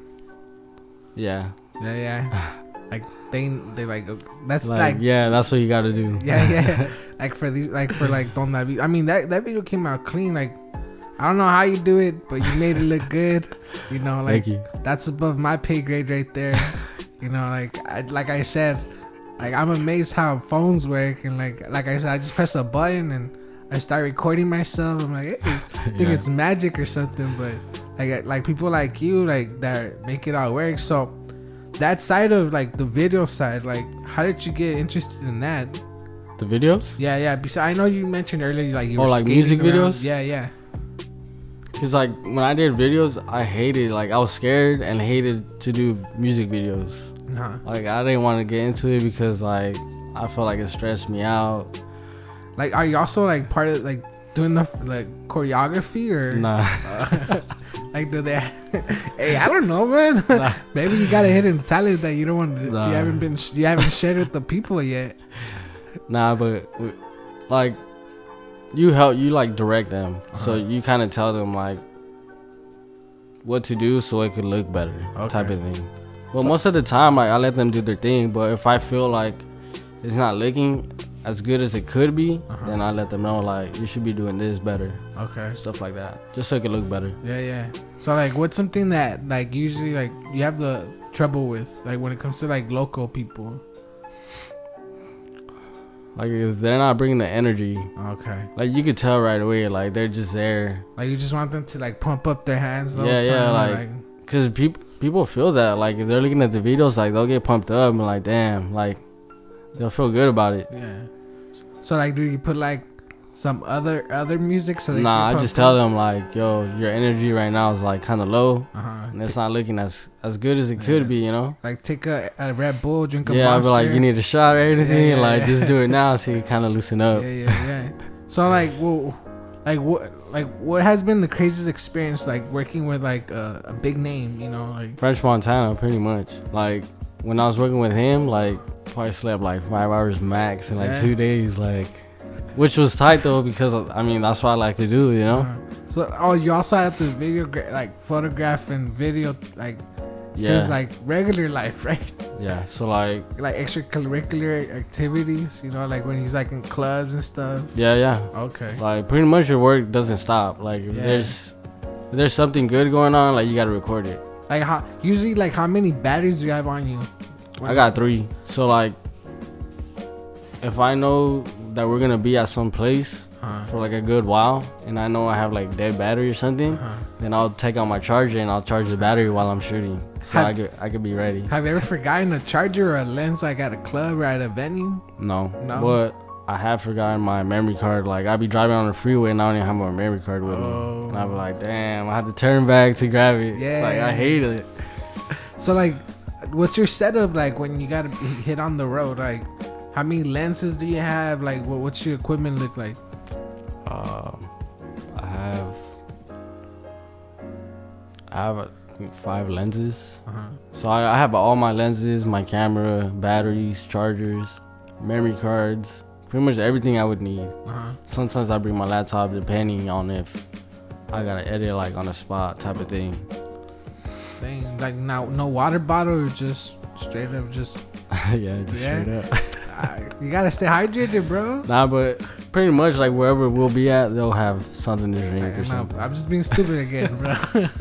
Like they like that's that's what you got to do. Like for Don David. I mean that video came out clean. Like, I don't know how you do it, but you made it look good. You know, like, thank you. That's above my pay grade right there. You know, like I said, like, I'm amazed how phones work, and like I said, I just press a button and I start recording myself. I'm like, hey, I think it's magic or something. But like people like you, like, that make it all work. So that side of like the video side, like, how did you get interested in that? The videos? Yeah. Besides, I know you mentioned earlier, like, you were like music around. videos. Yeah. Cause like when I did videos, I hated, like, I was scared and hated to do music videos. Like, I didn't want to get into it because like I felt like it stressed me out. Like, are you also like part of like doing the like choreography or? Nah. Like, do they? Hey, I don't know, man. Nah. Maybe you got a hidden talent that you don't want to. Nah. You haven't shared with the people yet. Nah, but like you like direct them, so you kind of tell them like what to do so it could look better, type of thing. Well, most of the time, like I let them do their thing, but if I feel like it's not looking as good as it could be, then I let them know like you should be doing this better. Okay. Stuff like that, just so it could look better. Yeah. So like, what's something that like usually like you have the trouble with, like when it comes to like local people? Like if they're not bringing the energy, Okay. like you could tell right away, like they're just there. Like you just want them to like pump up their hands. The Yeah, whole time, like because people feel that, like if they're looking at the videos, like they'll get pumped up and like damn, like they'll feel good about it. Yeah. So like, do you put like some other music so they? Nah, can I just tell them like, yo, your energy right now is like kind of low, Uh-huh. and it's not looking as good as it could be, you know. Like take a Red Bull, drink a Yeah, Monster. but like you need a shot or anything, Yeah, like yeah. just do it now so you kind of loosen up. Yeah. So like, what has been the craziest experience like working with like a big name? You know, like French Montana, pretty much. Like when I was working with him, like probably slept like 5 hours max in like 2 days, like. Which was tight though, because I mean that's what I like to do, you know. So you also have to photograph and video like his like regular life, right? Yeah. So like extracurricular activities, you know, like when he's like in clubs and stuff. Yeah. Okay. Like pretty much your work doesn't stop. Like if there's something good going on, like you gotta record it. Like how many batteries do you have on you? I got 3. So like if I know that we're gonna be at some place for like a good while, and I know I have like dead battery or something, then I'll take out my charger and I'll charge the battery while I'm shooting, so I could be ready. Have you ever forgotten a charger or a lens like at a club or at a venue? No. But I have forgotten my memory card. Like I'd be driving on the freeway and I don't even have my memory card with me, and I'd be like, damn, I have to turn back to grab it. Yeah. Like I hate it. So like, what's your setup like when you gotta hit on the road? Like, how many lenses do you have? Like, what's your equipment look like? I have 5 lenses. So I have all my lenses, my camera, batteries, chargers, memory cards, pretty much everything I would need. Sometimes I bring my laptop depending on if I gotta edit like on the spot type of thing. Dang, like no water bottle or just straight up just Straight up. you gotta stay hydrated, bro. Nah, but pretty much like wherever we'll be at, they'll have something to drink or something. I'm just being stupid again, bro.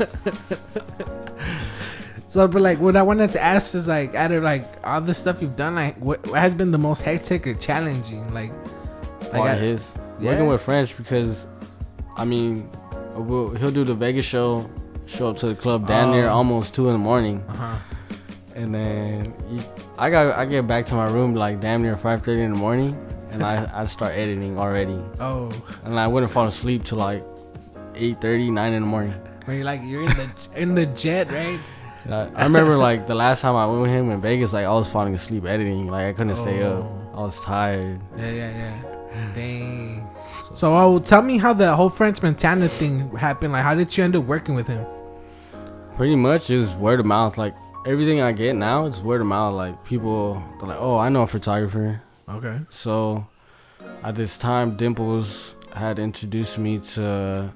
So, but like, what I wanted to ask is like, out of like all the stuff you've done, like, what has been the most hectic or challenging? Like Working with French, because I mean, he'll do the Vegas show up to the club down near almost 2 a.m, and then I get back to my room like damn near 5:30 in the morning, and I start editing already. And I wouldn't fall asleep till like 8:30, 9 in the morning. When you're in the jet, right? I remember like the last time I went with him in Vegas, like I was falling asleep editing, like I couldn't stay up. I was tired. Yeah. Dang. So tell me how the whole French Montana thing happened. Like, how did you end up working with him? Pretty much just word of mouth. Like everything I get now, it's word of mouth. Like people, they're like, oh, I know a photographer. Okay. So at this time, Dimples had introduced me to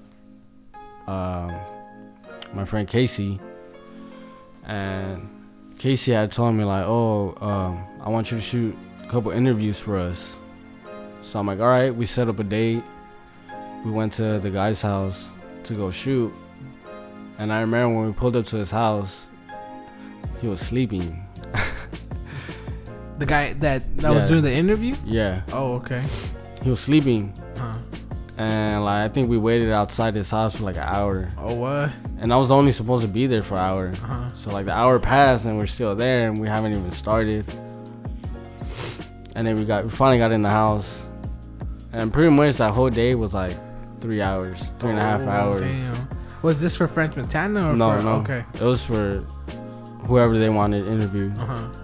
my friend Casey, and Casey had told me like, oh, I want you to shoot a couple interviews for us. So I'm like, all right. We set up a date. We went to the guy's house to go shoot, and I remember when we pulled up to his house, he was sleeping. The guy that was doing the interview? Yeah. Oh, okay. He was sleeping. And like I think we waited outside his house for like an hour. Oh, what? And I was only supposed to be there for an hour. So like the hour passed and we're still there and we haven't even started. And then we finally got in the house. And pretty much that whole day was like 3 hours, 3.5 hours. Damn. Was this for French Montana or no? Okay. It was for whoever they wanted interviewed.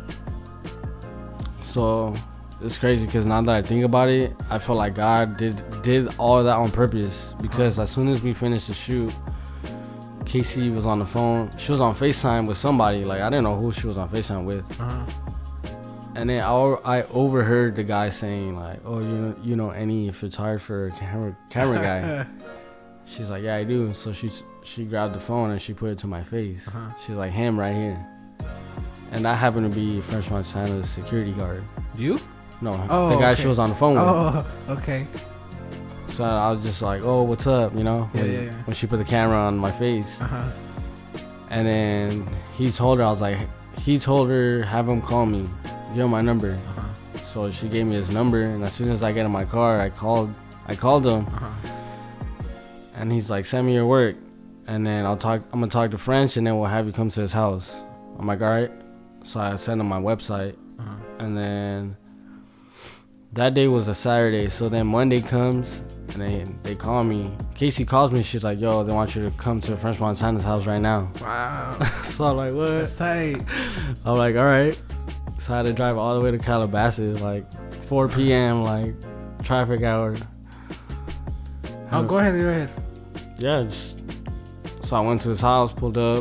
So it's crazy because now that I think about it, I feel like God did all of that on purpose, because as soon as we finished the shoot, Casey was on the phone. She was on FaceTime with somebody. Like, I didn't know who she was on FaceTime with. And then I overheard the guy saying, like, oh, you know any photographer, camera guy? She's like, yeah, I do. So she grabbed the phone and she put it to my face. She's like, him right here. And that happened to be French Montana's security guard. You? No, the guy she was on the phone with. Oh, okay. So I was just like, oh, what's up, you know? When she put the camera on my face. And then he told her, have him call me. Give him my number. So she gave me his number, and as soon as I get in my car, I called him. And he's like, send me your work, and then I'm gonna talk to French, and then we'll have you come to his house. I'm like, all right. So I sent him my website, and then that day was a Saturday. So then Monday comes, and they call me. Casey calls me. She's like, yo, they want you to come to French Montana's house right now. Wow. So I'm like, what? That's tight. I'm like, all right. So I had to drive all the way to Calabasas, like 4 p.m., like traffic hour. Oh, go ahead. Yeah, so I went to his house, pulled up.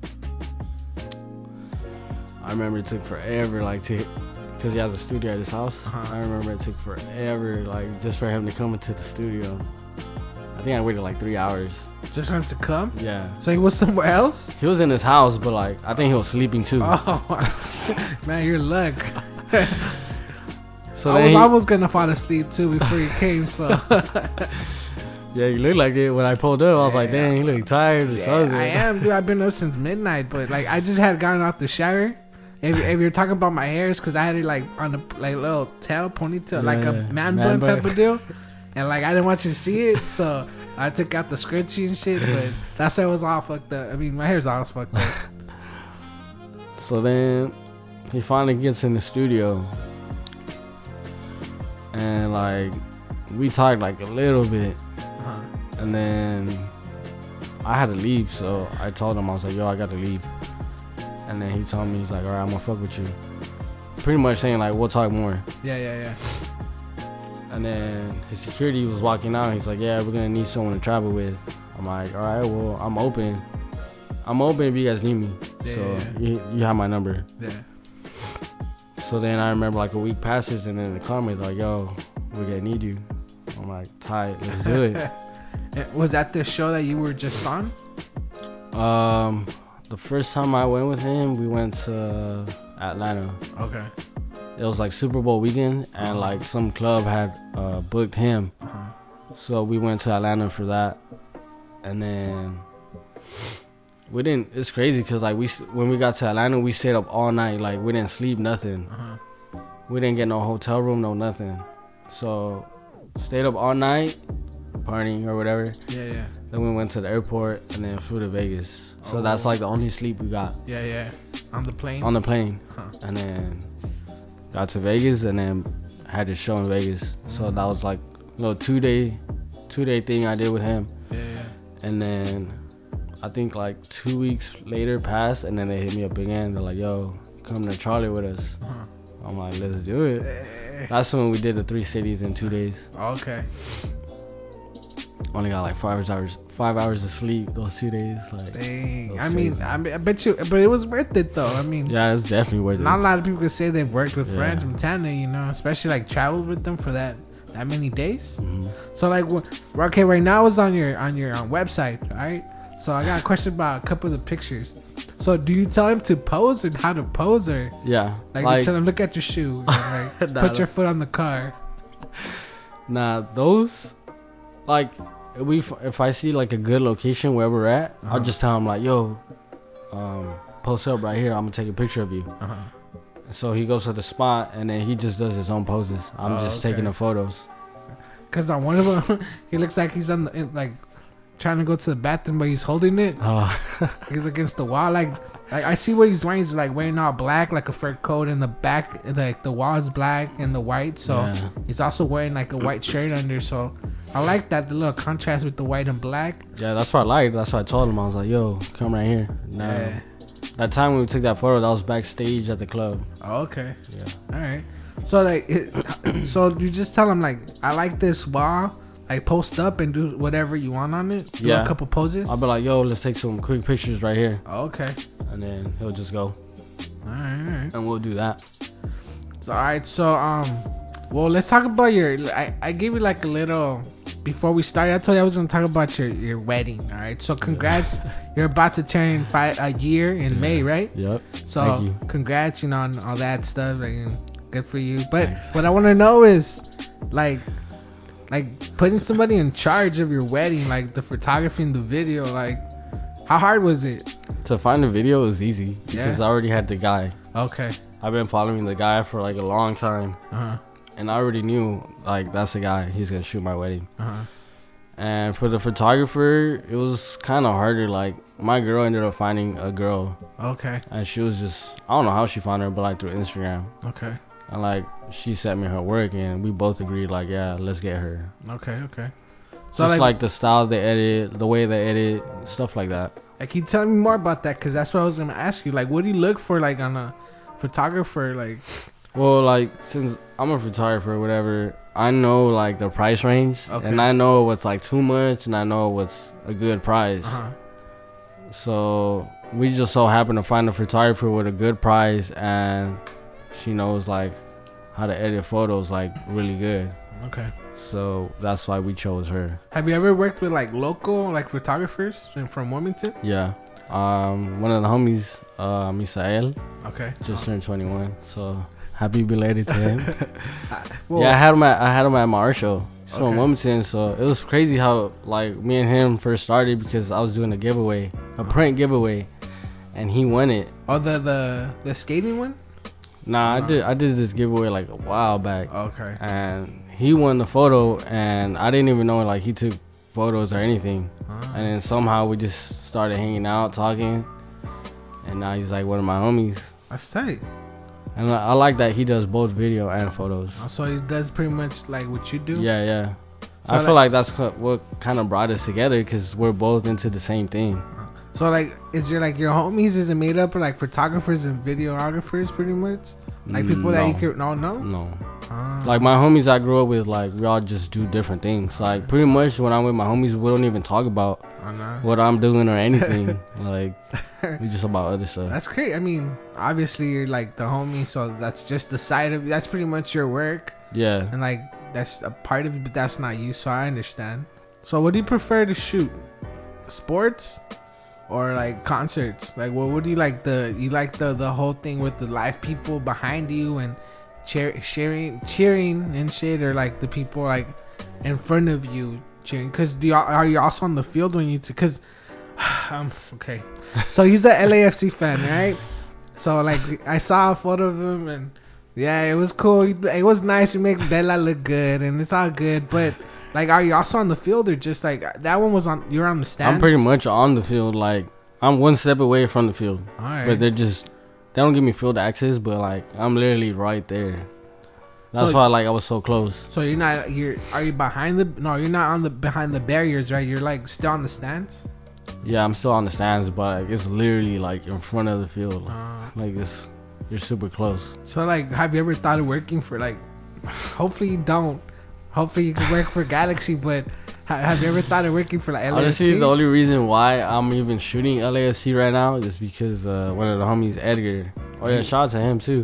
I remember it took forever, like, because he has a studio at his house. I remember it took forever, like, just for him to come into the studio. I think I waited like 3 hours. Just for him to come? Yeah. So he was somewhere else? He was in his house, but like, I think he was sleeping too. Oh, man, your luck. So I was almost going to fall asleep too before you came, so. Yeah, you look like it when I pulled up. I was like, dang, you look tired or something. I am, dude. I've been up since midnight, but like, I just had gotten out the shower. If you're talking about my hairs, because I had it like on a like little tail ponytail, like a man bun type of deal. And like, I didn't want you to see it, so I took out the scrunchie and shit, but that's why it was all fucked up. I mean, my hair's all fucked up. So then he finally gets in the studio, and like, we talked like a little bit, and then I had to leave, so I told him, I was like, yo, I got to leave. And then he told me, he's like, all right, I'm gonna fuck with you. Pretty much saying like, we'll talk more. Yeah. And then his security was walking out. He's like, yeah, we're going to need someone to travel with. I'm like, all right, well, I'm open. I'm open if you guys need me. You have my number. Yeah. So then I remember like a week passes, and then the comments like, yo, we're going to need you. I'm like, tight, let's do it. Was that the show that you were just on? The first time I went with him, we went to Atlanta. Okay. It was like Super Bowl weekend, and like some club had booked him. So we went to Atlanta for that. And then we didn't, it's crazy because like when we got to Atlanta, we stayed up all night. Like, we didn't sleep, nothing. We didn't get no hotel room, no nothing. So stayed up all night, partying or whatever. Yeah. Then we went to the airport and then flew to Vegas. So that's like the only sleep we got. Yeah. On the plane? On the plane. And then got to Vegas, and then had a show in Vegas. So that was like a little two-day thing I did with him. Yeah. And then I think like 2 weeks later passed, and then they hit me up again. They're like, yo, come to Charlie with us. I'm like, let's do it. That's when we did the 3 cities in 2 days. Okay. Only got like 5 hours of sleep those 2 days. Like, dang. I bet you, but it was worth it though. I mean, yeah, it's definitely worth it. Not a lot of people can say they've worked with French Montana, you know, especially like traveled with them for that many days. So like, okay, right now it's on your website, right? So I got a question about a couple of the pictures. So do you tell him to pose and how to pose, or like you tell him look at your shoe, or like put your foot on the car? Nah, those like if I see like a good location where we're at, I'll just tell him like, yo, post up right here. I'm gonna take a picture of you. So he goes to the spot, and then he just does his own poses. I'm just taking the photos. Cause on one of them, he looks like he's on the like trying to go to the bathroom, but he's holding it. He's against the wall. Like I see what he's wearing. He's like wearing all black, like a fur coat, and the back, like the wall is black and the white. So he's also wearing like a white shirt under. So I like that, the little contrast with the white and black. Yeah, that's what I like. That's what I told him. I was like, yo, come right here. That time when we took that photo, that was backstage at the club. Oh, okay. Yeah. All right. So like, so you just tell him like, I like this wall. like post up and do whatever you want on it? Do a couple poses? I'll be like, yo, let's take some quick pictures right here. Oh, okay. And then he'll just go. All right. And we'll do that. So, all right. So, well, let's talk about your. I gave you like a little before we started. I told you I was gonna talk about your wedding. All right. So, congrats. You're about to turn a year in May, right? Yep. So, thank you. Congrats, on all that stuff. Like, good for you. But what I want to know is, like putting somebody in charge of your wedding, like the photography and the video. Like, how hard was it? To find the video was easy because I already had the guy. Okay. I've been following the guy for like a long time. And I already knew, like, that's the guy. He's going to shoot my wedding. And for the photographer, it was kind of harder. Like, my girl ended up finding a girl. Okay. And she was just, I don't know how she found her, but like through Instagram. Okay. And like, she sent me her work and we both agreed, like, yeah, let's get her. Okay. So just like the style they edit, the way they edit, stuff like that. Like, can you tell me more about that? Because that's what I was going to ask you. Like, what do you look for, like, on a photographer? Like, well, like, since I'm a photographer or whatever, I know, like, the price range. Okay. And I know what's, like, too much, and I know what's a good price. So we just so happen to find a photographer with a good price, and she knows, like, how to edit photos, like, really good. Okay. So that's why we chose her. Have you ever worked with, like, local, like, photographers from Wilmington? Yeah. One of the homies, Misael, just turned 21. So happy belated to him. Well, yeah, I had him at my art show. So in Wilmington, so it was crazy how, like, me and him first started because I was doing a print giveaway, and he won it. Oh, the skating one? Nah, I did this giveaway like a while back. Okay. And he won the photo, and I didn't even know, like, he took photos or anything. And then somehow we just started hanging out, talking, and now he's like one of my homies. That's tight. And I like that he does both video and photos. So he does pretty much like what you do? Yeah. So I feel like that's what kind of brought us together because we're both into the same thing. So, like, is your homies, is it made up of, like, photographers and videographers pretty much? Like, people that you could... No? Like, my homies I grew up with, like, we all just do different things. Like, pretty much when I'm with my homies, we don't even talk about what I'm doing or anything. Like, we just about other stuff. That's great. I mean, obviously, you're, like, the homie, so that's just the side of... That's pretty much your work. Yeah. And, like, that's a part of it, but that's not you, so I understand. So, what do you prefer to shoot? Sports? Or like concerts? Like, what do you like? You like the whole thing with the live people behind you and cheering and shit, or like the people like in front of you cheering? Cause are you also on the field when you? Cause okay. So he's the LAFC fan, right? So like I saw a photo of him and yeah, it was cool. It was nice. You make Bella look good and it's all good, but. Like, are you also on the field or just like that one was on? You're on the stands. I'm pretty much on the field. Like, I'm one step away from the field. All right. But they don't give me field access. But like, I'm literally right there. That's why like I was so close. So are you behind the? No, you're not on the behind the barriers, right? You're like still on the stands. Yeah, I'm still on the stands, but like, it's literally like in front of the field. Like you're super close. So like, have you ever thought of working for like? Hopefully you don't. Hopefully you can work for Galaxy, but have you ever thought of working for like LAFC? Honestly, the only reason why I'm even shooting LAFC right now is because one of the homies, Edgar. Oh yeah, shout out to him too.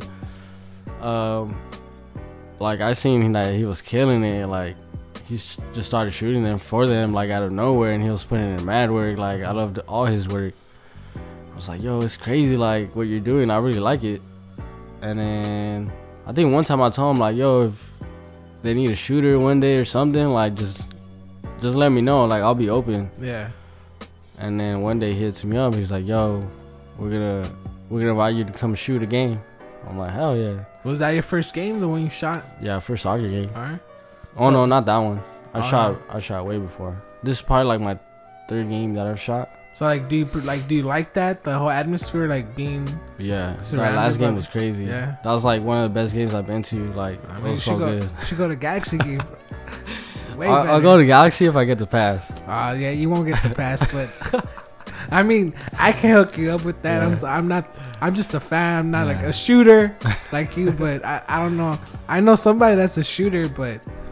Like I seen that he was killing it. Like he just started shooting them for them like out of nowhere, and he was putting in mad work. Like I loved all his work. I was like, yo, it's crazy like what you're doing. I really like it. And then I think one time I told him like, yo, if they need a shooter one day or something, like just let me know, like I'll be open. Yeah. And then one day he hits me up, he's like, yo, we're gonna invite you to come shoot a game. I'm like, hell yeah. Was that your first game, the one you shot? Yeah, first soccer game. Alright. Oh no, not that one. I shot way before. This is probably like my third game that I've shot. So like do you like that, the whole atmosphere, like being that last game was crazy. Yeah, that was like one of the best games I've been to. Like it was so good. You should go to Galaxy game. I'll go to Galaxy if I get the pass. Yeah, you won't get the pass, but I mean I can hook you up with that. Yeah. I'm just a fan. I'm not like a shooter like you, but I don't know. I know somebody that's a shooter, but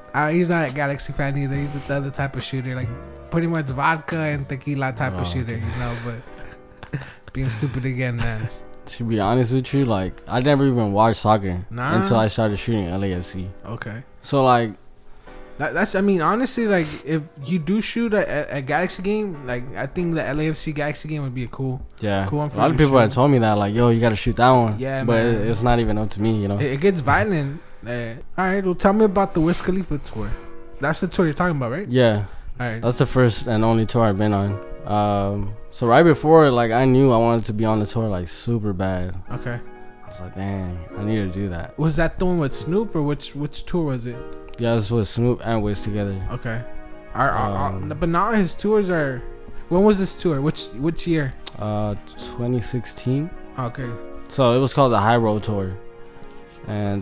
He's not a Galaxy fan either. He's the other type of shooter, like pretty much vodka and tequila type of shooter, you know. But being stupid again, man. To be honest with you, like I never even watched soccer until I started shooting LAFC. Okay. So like that's I mean honestly, like if you do shoot a Galaxy game, like I think the LAFC Galaxy game would be a cool one for a lot of people have told me that, like, yo, you gotta shoot that one. Yeah, but man. It's not even up to me, you know. It gets violent. All right, well, tell me about the Wiz Khalifa tour. That's the tour you're talking about, right? Yeah. All right. That's the first and only tour I've been on. So right before, like, I knew I wanted to be on the tour, like, super bad. Okay. I was like, dang, I need to do that. Was that the one with Snoop, or which tour was it? Yeah, this was Snoop and Wiz together. Okay. But now his tours are. When was this tour? Which year? 2016. Okay. So it was called the High Road Tour, and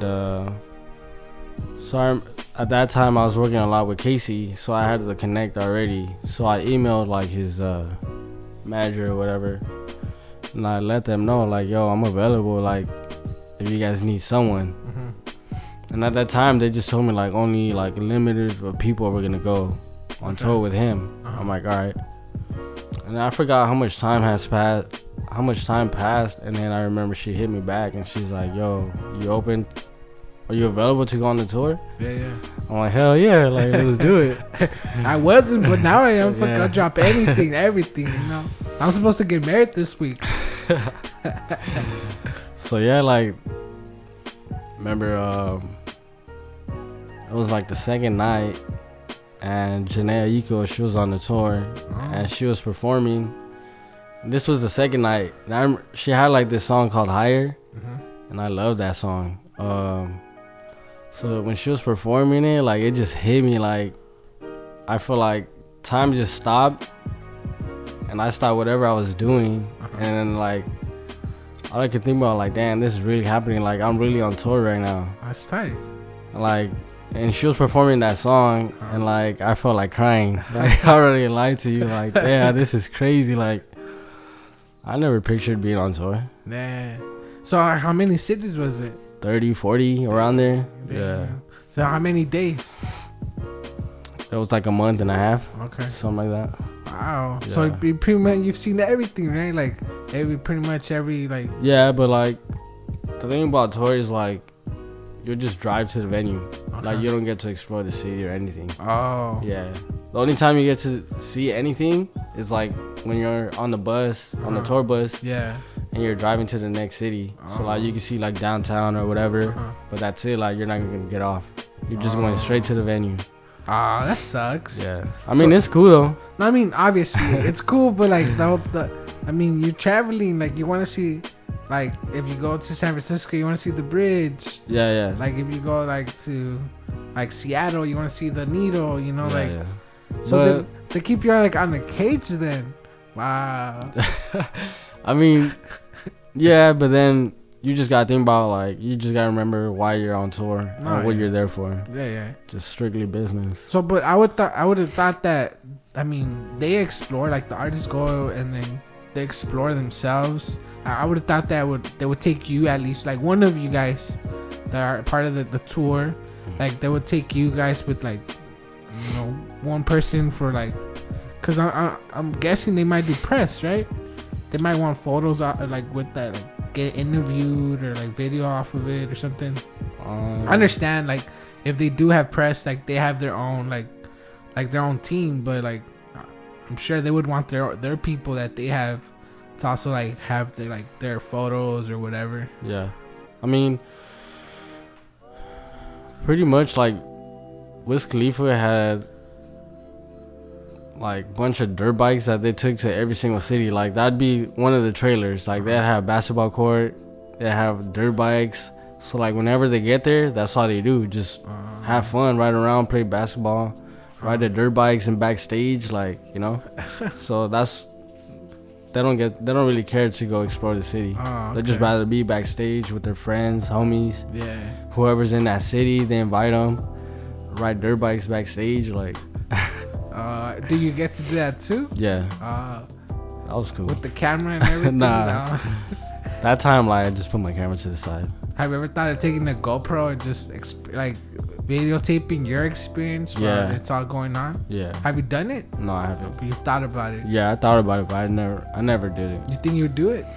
at that time I was working a lot with Casey, so I had the connect already. So I emailed like his manager or whatever, and I let them know like, yo, I'm available, like if you guys need someone. Mm-hmm. And at that time they just told me like only like limited of people were gonna go on tour with him. I'm like, all right. And I forgot how much time passed, and then I remember she hit me back and she's like, yo, you open? Are you available to go on the tour? Yeah. I'm like, hell yeah, like, let's do it. I wasn't, but now I am. Fuck, I'll drop anything, everything, you know. I'm supposed to get married this week. So yeah, like, remember, it was like the second night, and Janae Aiko, she was on the tour, and she was performing. This was the second night, and she had like this song called Higher, and I love that song. So when she was performing it, like, it just hit me, like, I feel like time just stopped, and I stopped whatever I was doing, and then, like, all I could think about, like, damn, this is really happening, like, I'm really on tour right now. That's tight. Like, and she was performing that song, and, like, I felt like crying. Like, I already lied to you, like, damn, this is crazy. Like, I never pictured being on tour. Nah. So how many cities was it? 30, 40, around there. Yeah. So how many days? It was like a month and a half. Okay. Something like that. Wow. Yeah. So you pretty much, you've seen everything, right? Like pretty much every like. Yeah, but like the thing about tour is like you just drive to the venue. Like you don't get to explore the city or anything. Oh. Yeah. The only time you get to see anything is like when you're on the bus, on the tour bus. Yeah. And you're driving to the next city. So like you can see like downtown or whatever. But that's it. Like you're not even gonna get off. You're just going straight to the venue. Ah, that sucks. Yeah. I mean, it's cool though. I mean, obviously it's cool, but like I mean, you're traveling. Like you want to see, like if you go to San Francisco, you want to see the bridge. Yeah. Like if you go like to like Seattle, you want to see the Needle. You know, Yeah. So they keep you like on the cage then. Wow. I mean, yeah, but then you just gotta think about like you just gotta remember why you're on tour and what you're there for. Yeah. Just strictly business. So, but I would have thought that. I mean, they explore, like the artists go and then they explore themselves. I would have thought that they would take you, at least like one of you guys that are part of the tour. Like they would take you guys with like, you know, one person for like, cause I'm guessing they might do press, right? They might want photos like with that, like get interviewed or like video off of it or something. I understand like if they do have press, like they have their own like their own team, but like I'm sure they would want their people that they have to also like have their photos or whatever. Yeah, I mean, pretty much like Wiz Khalifa had like bunch of dirt bikes that they took to every single city. Like that'd be one of the trailers. Like they'd have basketball court, they have dirt bikes. So like whenever they get there, that's all they do. Just have fun, ride around, play basketball, ride the dirt bikes and backstage, like, you know. So that's they don't really care to go explore the city. They just rather be backstage with their friends, homies. Yeah. Whoever's in that city, they invite them, ride dirt bikes backstage, like. Do you get to do that too? Yeah. That was cool. With the camera and everything? Nah. That time, like, I just put my camera to the side. Have you ever thought of taking a GoPro and just like videotaping your experience while Yeah. it's all going on? Yeah. Have you done it? No, I haven't. You've thought about it. Yeah, I thought about it, but I never did it. You think you'd do it?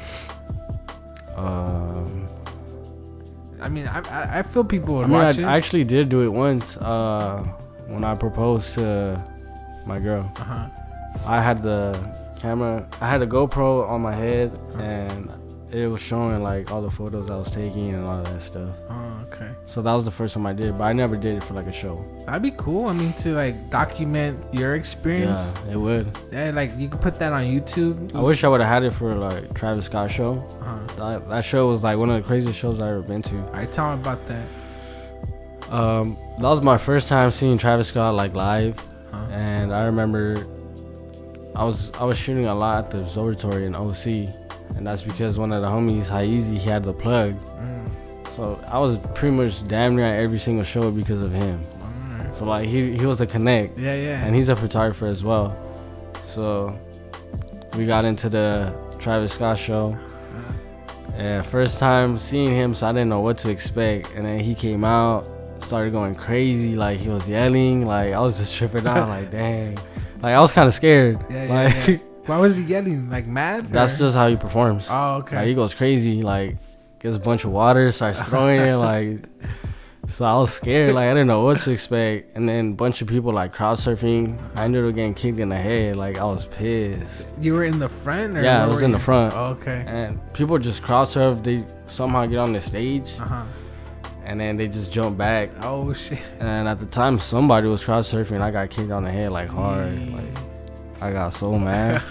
I mean, I feel people would watch it. I actually did do it once. When I proposed to my girl, I had the camera. I had a GoPro on my head, and it was showing like all the photos I was taking and all that stuff. Oh, okay. So that was the first time I did it, but I never did it for like a show. That'd be cool. I mean, to like document your experience. Yeah, it would. Yeah, like you could put that on YouTube. I wish I would have had it for like Travis Scott show. That show was like one of the craziest shows I ever been to. Alright, tell me about that. That was my first time seeing Travis Scott like live, and I remember I was shooting a lot at the observatory in OC, and that's because one of the homies, Haizi, he had the plug. So I was pretty much damn near at every single show because of him. So like he was a connect. Yeah, yeah. And he's a photographer as well. So we got into the Travis Scott show. And first time seeing him, so I didn't know what to expect. And then he came out, started going crazy, like he was yelling, like I was just tripping out, like dang. Like I was kind of scared. Yeah. Why was he yelling? Like mad? That's just how he performs. Oh, okay. Like he goes crazy, like gets a bunch of water, starts throwing it, like. So I was scared, like I didn't know what to expect. And then a bunch of people like crowd surfing. I ended up getting kicked in the head, like I was pissed. You were in the front? Or yeah, I was in the front. Oh, okay. And people just crowd surf. They somehow get on the stage, and then they just jump back. Oh shit! And at the time, somebody was crowd surfing. I got kicked on the head like hard. Like I got so mad.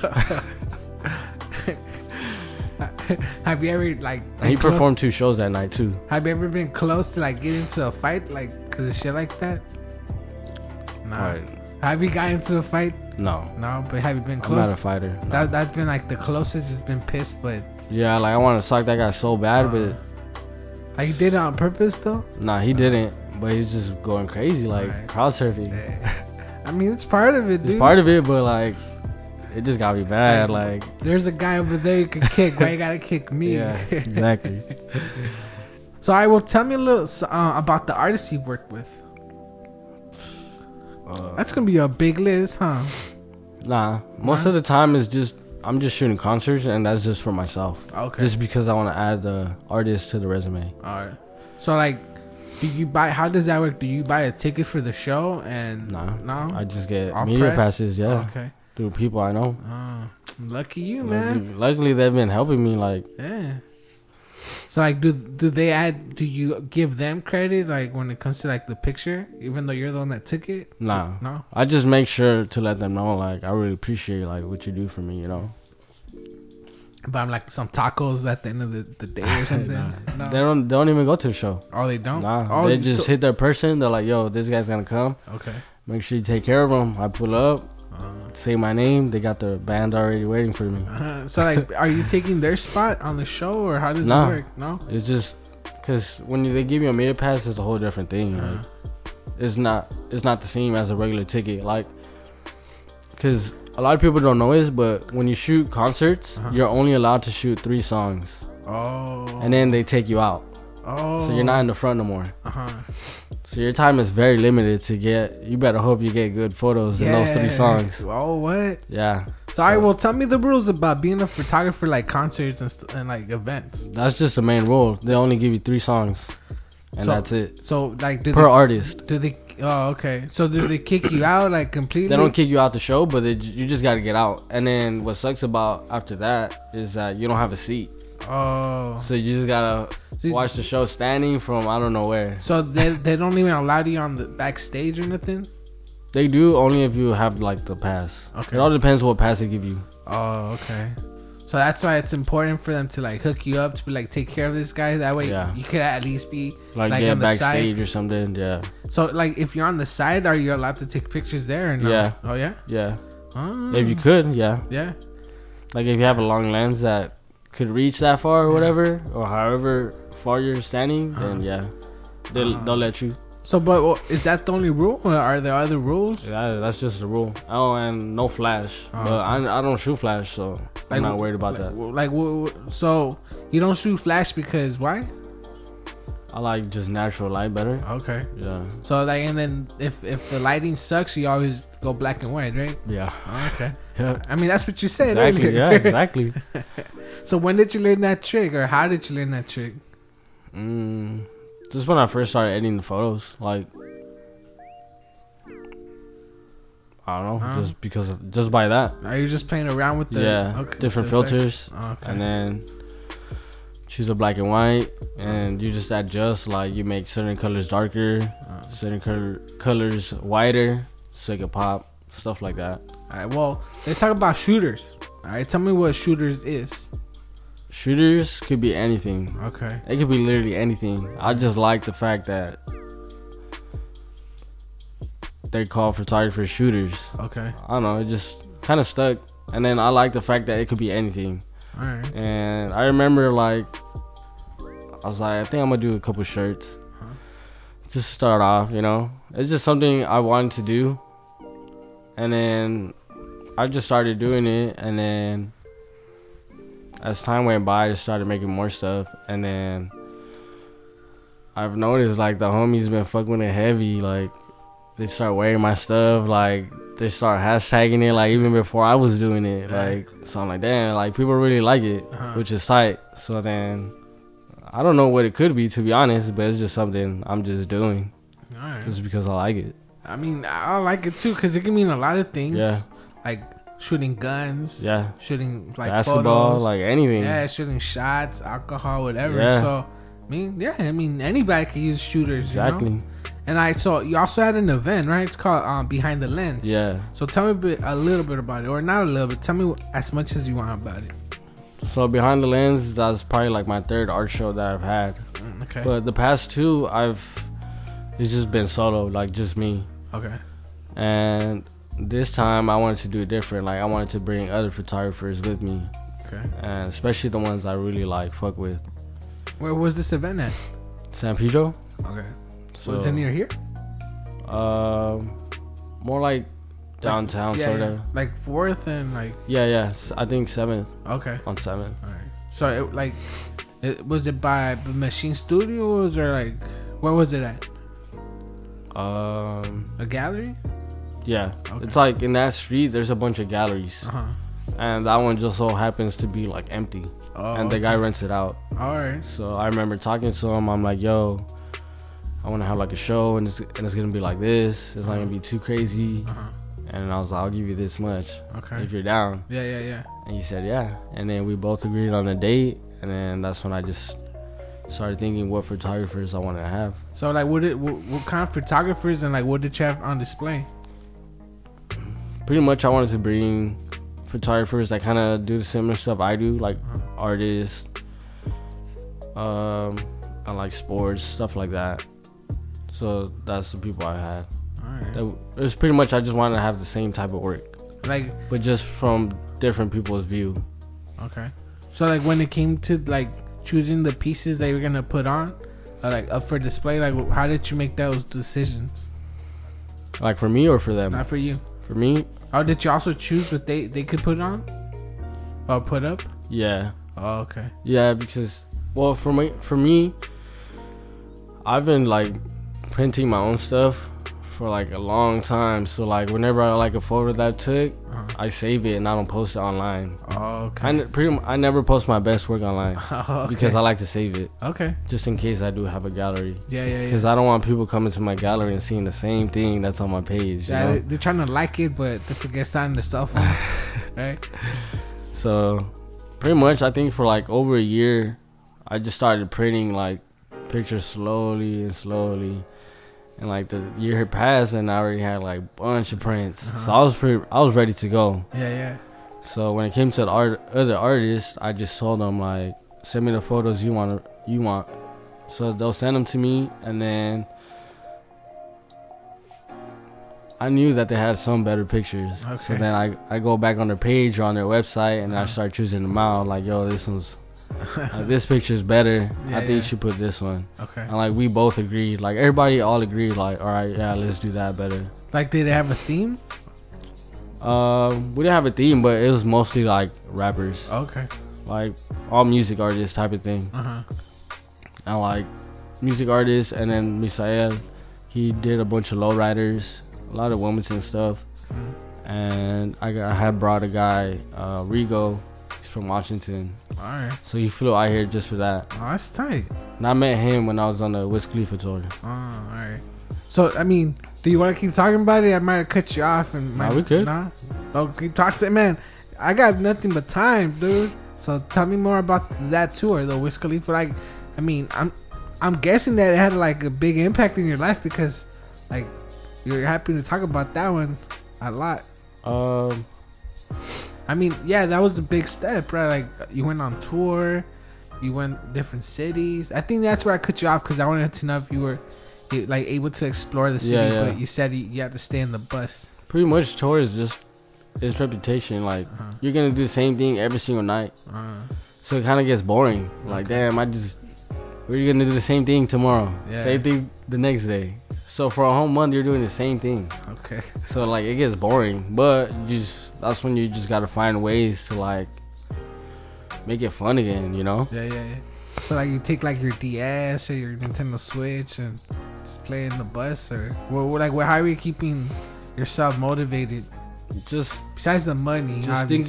Have you ever like? He performed 2 shows that night too. Have you ever been close to like getting into a fight, like cause of shit like that? Nah. Right. Have you got into a fight? No. No, but have you been close? I'm not a fighter. No. That's been like the closest. It's been pissed, but yeah, like I want to sock that guy so bad, but like he did it on purpose though. Nah, he didn't. But he's just going crazy, like crowd surfing. I mean, it's part of it, dude. It's part of it, but like. It just got me bad, like there's a guy over there you can kick. Why you gotta kick me? Yeah, exactly. So I will tell me a little about the artists you've worked with. That's gonna be a big list, huh? Nah, most of the time I'm just shooting concerts, and that's just for myself. Okay. Just because I want to add the artist to the resume. All right. So like, do you buy? How does that work? Do you buy a ticket for the show and no? I just get all media press? passes. Yeah. Okay. Through people I know. Lucky you, man. Luckily, they've been helping me. Like, yeah. So like, do they add? Do you give them credit like when it comes to like the picture, even though you're the one that took it? Nah. No. I just make sure to let them know like I really appreciate like what you do for me. You know. But I'm like some tacos at the end of the day or something. Nah. They don't even go to the show. Oh, they don't. Nah. Oh, they just hit their person. They're like, yo, this guy's gonna come. Okay. Make sure you take care of them. I pull up. Say my name. They got the band already waiting for me. So like, are you taking their spot on the show, or how does it work? No, it's just because when they give you a media pass, it's a whole different thing. Like, it's not the same as a regular ticket. Like, because a lot of people don't know this, but when you shoot concerts, you're only allowed to shoot 3 songs. Oh. And then they take you out. Oh. So you're not in the front no more. So your time is very limited to get. You better hope you get good photos in those 3 songs. Oh, what? Yeah. So I will tell me the rules about being a photographer, like concerts and like events. That's just the main rule. They only give you 3 songs, and that's it. So like per artist. Do they? Oh, okay. So do they kick you out like completely? They don't kick you out the show, but you just got to get out. And then what sucks about after that is that you don't have a seat. Oh. So you just gotta watch the show standing from I don't know where. So they don't even allow you on the backstage or nothing? They do only if you have like the pass. Okay. It all depends what pass they give you. Oh, okay. So that's why it's important for them to like hook you up to be like take care of this guy. That way you could at least be like get on the backstage side or something. Yeah. So like if you're on the side, are you allowed to take pictures there or no? Yeah. Oh yeah. Yeah. Oh. If you could, yeah. Yeah. Like if you have a long lens that could reach that far or whatever, or however far you're standing, then yeah, they'll let you. So, but is that the only rule, or are there other rules? Yeah, that's just the rule. Oh, and no flash. But I don't shoot flash, so I'm not worried about that. So you don't shoot flash because why? I like just natural light better. Okay. Yeah. So like, and then if the lighting sucks, you always go black and white, right? Yeah. Okay. Yeah. I mean, that's what you said Exactly. earlier. Yeah. Exactly. So when did you learn that trick, or how did you learn that trick? Just when I first started editing the photos, like I don't know, just by that. Are you just playing around with the different with the filters, okay. and then choose a black and white, and you just adjust. Like you make certain colors darker, certain colors whiter, so it can pop, stuff like that. All right. Well, let's talk about shooters. All right. Tell me what shooters is. Shooters could be anything. Okay. It could be literally anything. I just like the fact that they call photographers shooters. Okay. I don't know, it just kind of stuck. And then I like the fact that it could be anything. All right. And I remember, like, I was like, I think I'm gonna do a couple shirts. Just start off, you know. It's just something I wanted to do. And then I just started doing it. And then as time went by, I just started making more stuff. And then I've noticed, like, the homies been fucking with it heavy. Like, they start wearing my stuff. Like, they start hashtagging it, like, even before I was doing it. Like, so I'm like, damn, like, people really like it, which is tight. So then, I don't know what it could be, to be honest, but it's just something I'm just doing. All right. Just because I like it. I mean, I like it too, because it can mean a lot of things. Yeah. Like shooting guns. Yeah. Shooting, like, basketball, photos. like anything. Yeah, shooting shots, alcohol, whatever. Yeah. So, I mean, anybody can use shooters, Exactly. you know? And I saw you also had an event, right? It's called Behind the Lens. Yeah. So tell me a little bit about it, or not a little bit. Tell me as much as you want about it. So Behind the Lens, that's probably like my third art show that I've had. Okay. But the past two, it's just been solo, like just me. Okay. And this time I wanted to do it different. Like I wanted to bring other photographers with me. Okay. And especially the ones I really like, fuck with. Where was this event at? San Pedro. Okay. So, Was it near here? more like downtown, sort of. Like 4th and like. Yeah. I think 7th. Okay. On 7th. All right. So was it by Machine Studios or like where was it at? A gallery? Yeah. Okay. It's like in that street. There's a bunch of galleries, And that one just so happens to be like empty, and the guy rents it out. All right. So I remember talking to him. I'm like, yo, I want to have like a show, and it's gonna be like this. It's not gonna be too crazy. And I was like, I'll give you this much if you're down. Yeah. And he said, yeah. And then we both agreed on a date, and then that's when I just started thinking what photographers I wanted to have. So like, what kind of photographers and like what did you have on display? Pretty much, I wanted to bring photographers that kind of do the similar stuff I do, like artists, and like sports, stuff like that. So that's the people I had. Alright. It was pretty much I just wanted to have the same type of work, Like, but just from different people's view. okay. So like when it came to like choosing the pieces that you were gonna put on, like up for display, like how did you make those decisions? Like for me or for them? Not for you. For me, Oh, did you also choose what they could put on or put up? yeah. Oh, okay. Yeah, because well, for me, I've been like printing my own stuff for like a long time. So like whenever I like a photo that I took, I save it and I don't post it online. Oh, okay. I never post my best work online Okay. because I like to save it Okay. just in case I do have a gallery. Yeah. Because I don't want people coming to my gallery and seeing the same thing that's on my page. You know? They're trying to like it, but they forget signing their cell phones, right? So pretty much I think for like over a year I just started printing like pictures slowly, and like the year had passed and I already had like a bunch of prints. So I was ready to go. Yeah. So when it came to the other artists, I just told them like, send me the photos you want. So they'll send them to me, and then I knew that they had some better pictures. Okay. So then I go back on their page or on their website, and I start choosing them out. Like, yo, this one's like, this picture's better. I think you should put this one. Okay. And like we both agreed. Like everybody all agreed. Like, all right, yeah, let's do that better. Like, did they have a theme? We didn't have a theme, but it was mostly like rappers, Okay. like all music artists type of thing. Uh-huh. And like music artists, and then Misael, he did a bunch of lowriders, a lot of Wilmington stuff. And I had brought a guy, Rigo, he's from Washington. Alright. So he flew out here just for that. Oh, that's tight. And I met him when I was on the Wiz Khalifa tour. Oh, alright. So, I mean, do you want to keep talking about it? I might have cut you off. And we could. No, keep talking. Man, I got nothing but time, dude. So tell me more about that tour, the Wiz Khalifa. Like, I mean, I'm guessing that it had like a big impact in your life because, like, you're happy to talk about that one a lot. I mean, yeah, that was a big step, right? Like, you went on tour, you went different cities. I think that's where I cut you off because I wanted to know if you were like able to explore the city, but you said you had to stay in the bus. Pretty much, tour is just its reputation. Like, you're gonna do the same thing every single night, so it kind of gets boring. Like, damn, we're gonna do the same thing tomorrow, same thing the next day. So for a whole month, you're doing the same thing. Okay. So like it gets boring, but that's when you just gotta find ways to like make it fun again, you know? Yeah. So like you take like your DS or your Nintendo Switch and just play in the bus, or how are you keeping yourself motivated? Just besides the money,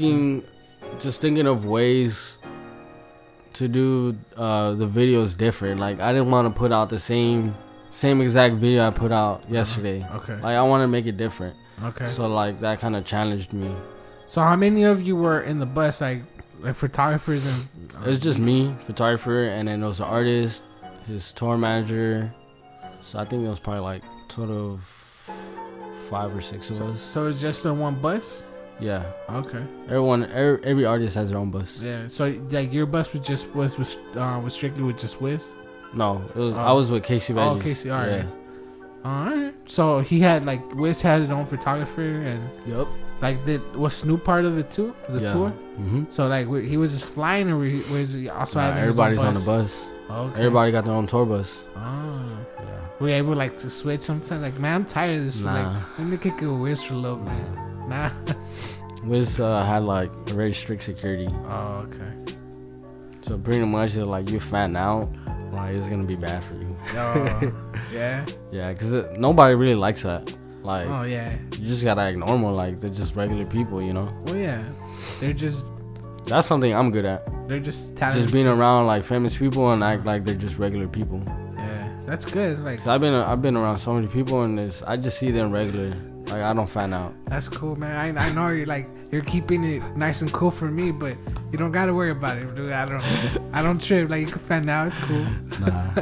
just thinking of ways to do the videos different. Like I didn't want to put out the same exact video I put out yesterday. Okay. Like I want to make it different. Okay. So like that kind of challenged me. So how many of you were in the bus, like photographers and? It's just me, photographer, and then there was an artist, his tour manager. So I think it was probably like total of 5 or 6 of us. So it's just the one bus? Yeah. Okay. Every artist has their own bus. Yeah. So like your bus was strictly with just Wiz? No, it was. I was with Casey Veggies. Oh, Casey. All right. Yeah. All right. So he had like Wiz had his own photographer and. Yep. Like was Snoop part of it too? The tour. Mm-hmm. So like he was just flying, or was he also having everybody's his own bus? On the bus. Okay. Everybody got their own tour bus. Oh. Yeah. Were you able like to switch sometimes? Like, man, I'm tired of this. Nah. Like, let me kick it with Wiz for a little bit. Nah. Wiz had like a very strict security. Oh, okay. So pretty much, like you fan out, like it's gonna be bad for you. Oh, yeah. Yeah, because nobody really likes that. Like, oh yeah, you just gotta act normal. Like they're just regular people, you know. Well, yeah, they're just. That's something I'm good at. They're just talented. Just being around like famous people and act like they're just regular people. Yeah, that's good. Like, I've been around so many people and I just see them regular. Like I don't fan out. That's cool, man. I know you're keeping it nice and cool for me, but you don't gotta worry about it, dude. I don't trip. Like you can fan out, it's cool. Nah.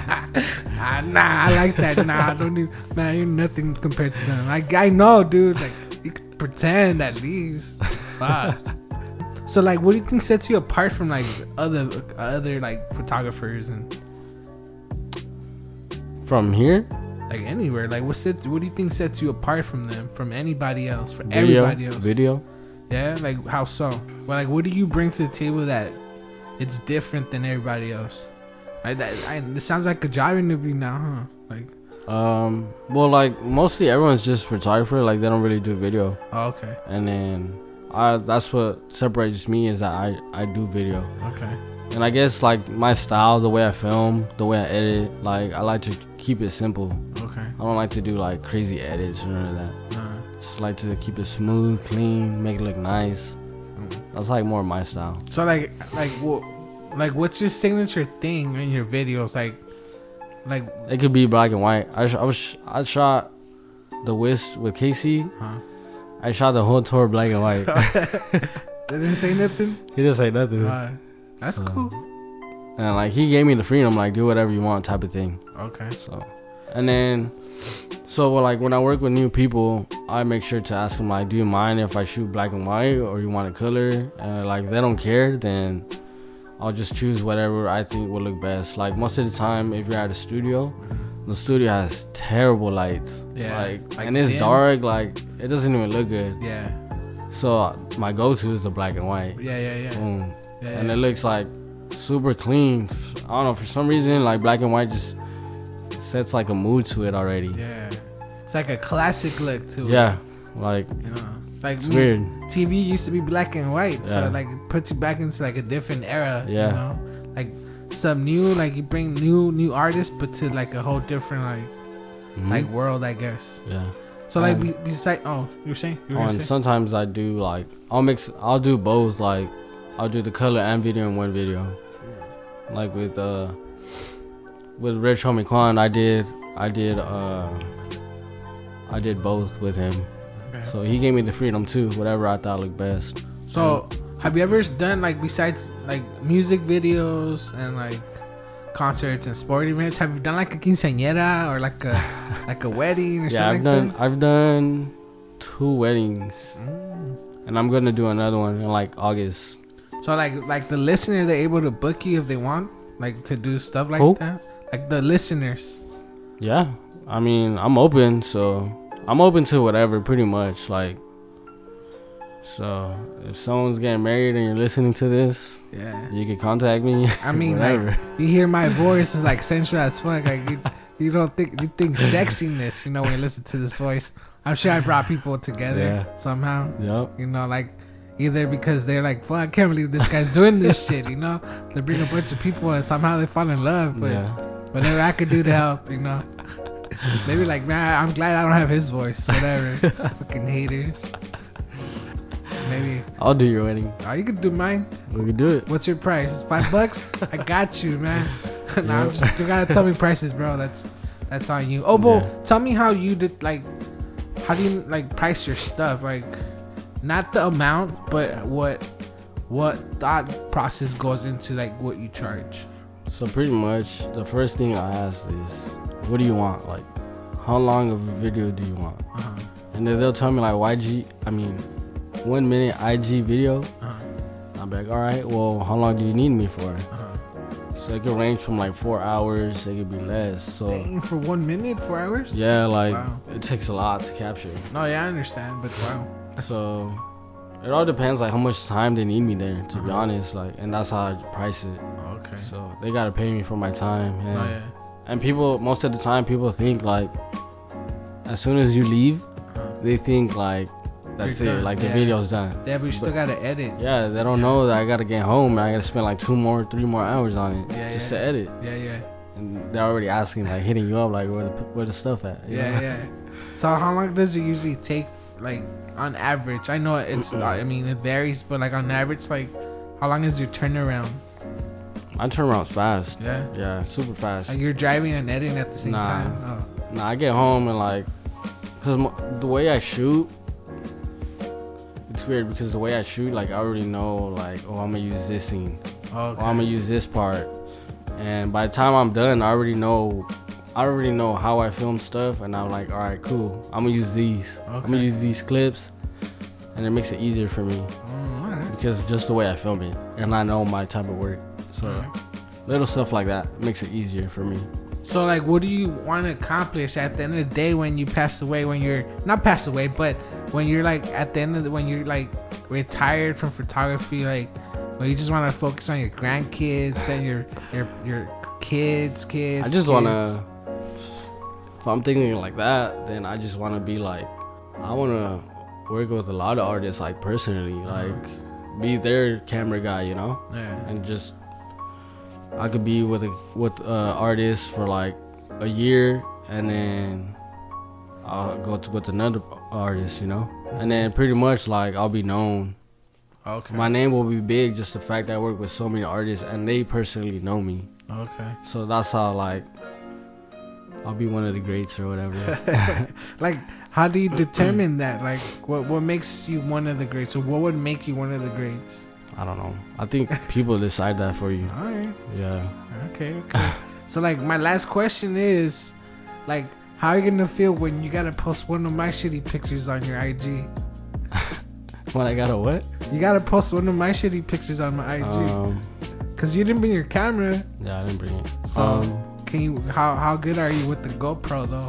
Nah, I like that. Nah, I don't even. Man, you're nothing compared to them. Like I know, dude. Like you can pretend at least. Wow. So like, what do you think sets you apart from like other like photographers and from here? Like anywhere, like what do you think sets you apart from them, from anybody else, from everybody else? Video. Yeah, like how so? Well, like what do you bring to the table that it's different than everybody else? Like that, it sounds like a job interview now, huh? Like, well, like mostly everyone's just photographer. Like they don't really do video. Oh, okay. And then that's what separates me is that I do video. Okay. And I guess like my style, the way I film, the way I edit, like I like to keep it simple. Okay. I don't like to do like crazy edits or none of that. Just like to keep it smooth, clean, make it look nice. That's like more my style. So like what's your signature thing in your videos? Like it could be black and white. I shot the Wiz with Casey. Huh? I shot the whole tour black and white. They didn't say nothing. He didn't say nothing. That's cool. And like he gave me the freedom, like do whatever you want, type of thing. Okay. So like when I work with new people, I make sure to ask them like, do you mind if I shoot black and white or you want a color? And like if they don't care, then I'll just choose whatever I think will look best. Like most of the time, if you're at a studio, the studio has terrible lights. Yeah. Like and it's dark. Like it doesn't even look good. Yeah. So my go-to is the black and white. Yeah. Boom. Yeah, and it looks like super clean. I don't know, for some reason like black and white just sets like a mood to it already. Yeah. It's like a classic look too. Yeah. Like, you know, like it's weird. TV used to be black and white, so like it puts you back into like a different era. Yeah. You know? Like some new, like you bring new artists, but to like a whole different like world, I guess. Yeah. So like besides, you're saying? And sometimes I do like I'll do both. Like I'll do the color and video in one video. Like with Rich Homie Quan, I did both with him. Okay. So he gave me the freedom too, whatever I thought looked best. So have you ever done like besides like music videos and like concerts and sporting events? Have you done like a quinceañera or like a wedding or something? Yeah, I've done 2 weddings, and I'm gonna do another one in like August. So like the listener, they're able to book you if they want, like to do stuff like that. Like the listeners. Yeah, I mean I'm open, so I'm open to whatever, pretty much. Like, so if someone's getting married and you're listening to this, yeah, you can contact me. I mean, like you hear my voice is like sensual as fuck. Like you think sexiness, when you listen to this voice. I'm sure I brought people together somehow. Yep. Like either because they're like, fuck, I can't believe this guy's doing this shit. They bring a bunch of people and somehow they fall in love. But whatever I could do to help, maybe like, man, I'm glad I don't have his voice. Whatever, fucking haters. Maybe I'll do your wedding. Oh, you could do mine. We could do it. What's your price? $5? I got you, man. Nah, you gotta tell me prices, bro. That's on you. Oh, Bo, tell me how you did. Like, how do you like price your stuff? Like, not the amount, but what thought process goes into like what you charge. So pretty much, the first thing I ask is, what do you want? Like, how long of a video do you want? And then they'll tell me like 1 minute IG video. I'll be like, all right, well, how long do you need me for? So it could range from like 4 hours. It could be less. So dang, for 1 minute, 4 hours? Yeah, like it takes a lot to capture. No, yeah, I understand, but wow. So it all depends like how much time they need me there, to be honest. Like, and that's how I price it. Okay. So they gotta pay me for my time. And people, most of the time, people think like as soon as you leave, they think like that's it, like the video's done. Yeah, but you still gotta edit. Yeah, they don't know that I gotta get home and I gotta spend like 3 more hours on it just to edit. Yeah. And they're already asking, like hitting you up, like where the stuff at? Yeah. So how long does it usually take, like on average? I know it's not, I mean it varies, but like on average, like how long is your turnaround? My turnaround's fast. Yeah, super fast. Like you're driving and editing at the same time? Nah, I get home and like, cause the way I shoot. It's weird because the way I shoot, like I already know, like, oh, I'm gonna use this scene, or I'm gonna use this part, and by the time I'm done, I already know how I film stuff, and I'm like, all right, cool, I'm gonna use these, I'm gonna use these clips, and it makes it easier for me because just the way I film it, and I know my type of work, so little stuff like that makes it easier for me. So like, what do you want to accomplish at the end of the day when you pass away? When you're not pass away, but when you're like at the end of when you're like retired from photography, like when you just want to focus on your grandkids and your kids. I just want to. If I'm thinking like that, then I just want to be like, I want to work with a lot of artists, like personally, like be their camera guy, and just. I could be with artists for like a year, and then I'll go with another artist, and then pretty much like I'll be known. Okay. My name will be big, just the fact that I work with so many artists and they personally know me. Okay. So that's how like I'll be one of the greats or whatever. Like, how do you determine that? Like, what makes you one of the greats, or what would make you one of the greats? I don't know. I think people decide that for you. All right. Yeah. Okay. So, like, my last question is, like, how are you going to feel when you got to post one of my shitty pictures on your IG? When I got a what? You got to post one of my shitty pictures on my IG. Because you didn't bring your camera. Yeah, I didn't bring it. So, can you, how good are you with the GoPro, though?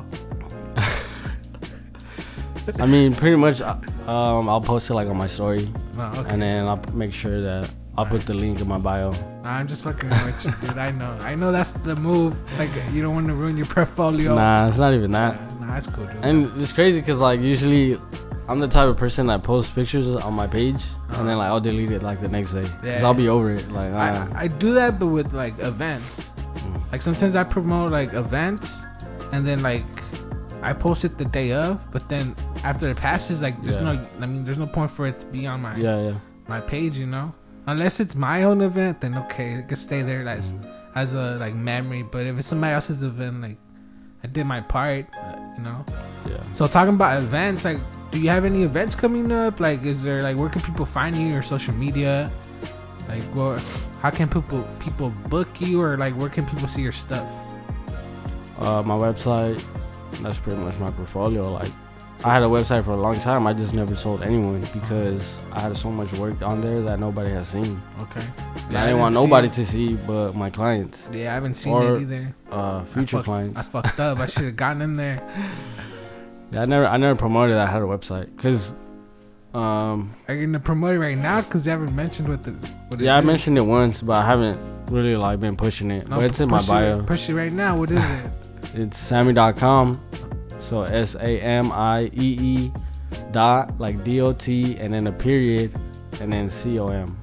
I mean, pretty much, I'll post it like on my story, and then I'll make sure that I'll put the link in my bio. Nah, I'm just fucking with you, dude. I know that's the move. Like, you don't want to ruin your portfolio. Nah, it's not even that. Nah, that's cool, dude. And it's crazy because like usually I'm the type of person that posts pictures on my page and then like I'll delete it like the next day because I'll be over it. Like I do that, but with like events. Like sometimes I promote like events, and then like I post it the day of. But then after it passes, like there's there's no point for it to be on my my page, you know. Unless it's my own event, then okay, it can stay there as a like memory. But if it's somebody else's event, like I did my part, you know. Yeah. So talking about events, like, do you have any events coming up? Like, is there like where can people find you or social media? Like, how can people book you, or like where can people see your stuff? My website. That's pretty much my portfolio. Like, I had a website for a long time. I just never sold anyone because I had so much work on there that nobody has seen. Okay. Yeah, I didn't want nobody to see but my clients. Yeah, I haven't seen it either. Future clients. I fucked up. I should have gotten in there. Yeah, I never promoted that I had a website because. Are you gonna promote it right now? Because you haven't mentioned what it I is. mentioned it once, but I haven't really like been pushing it. No, but it's in my bio. Push it right now. What is it? It's Sammy.com. So SAMIEE dot like DOT and then a period and then COM.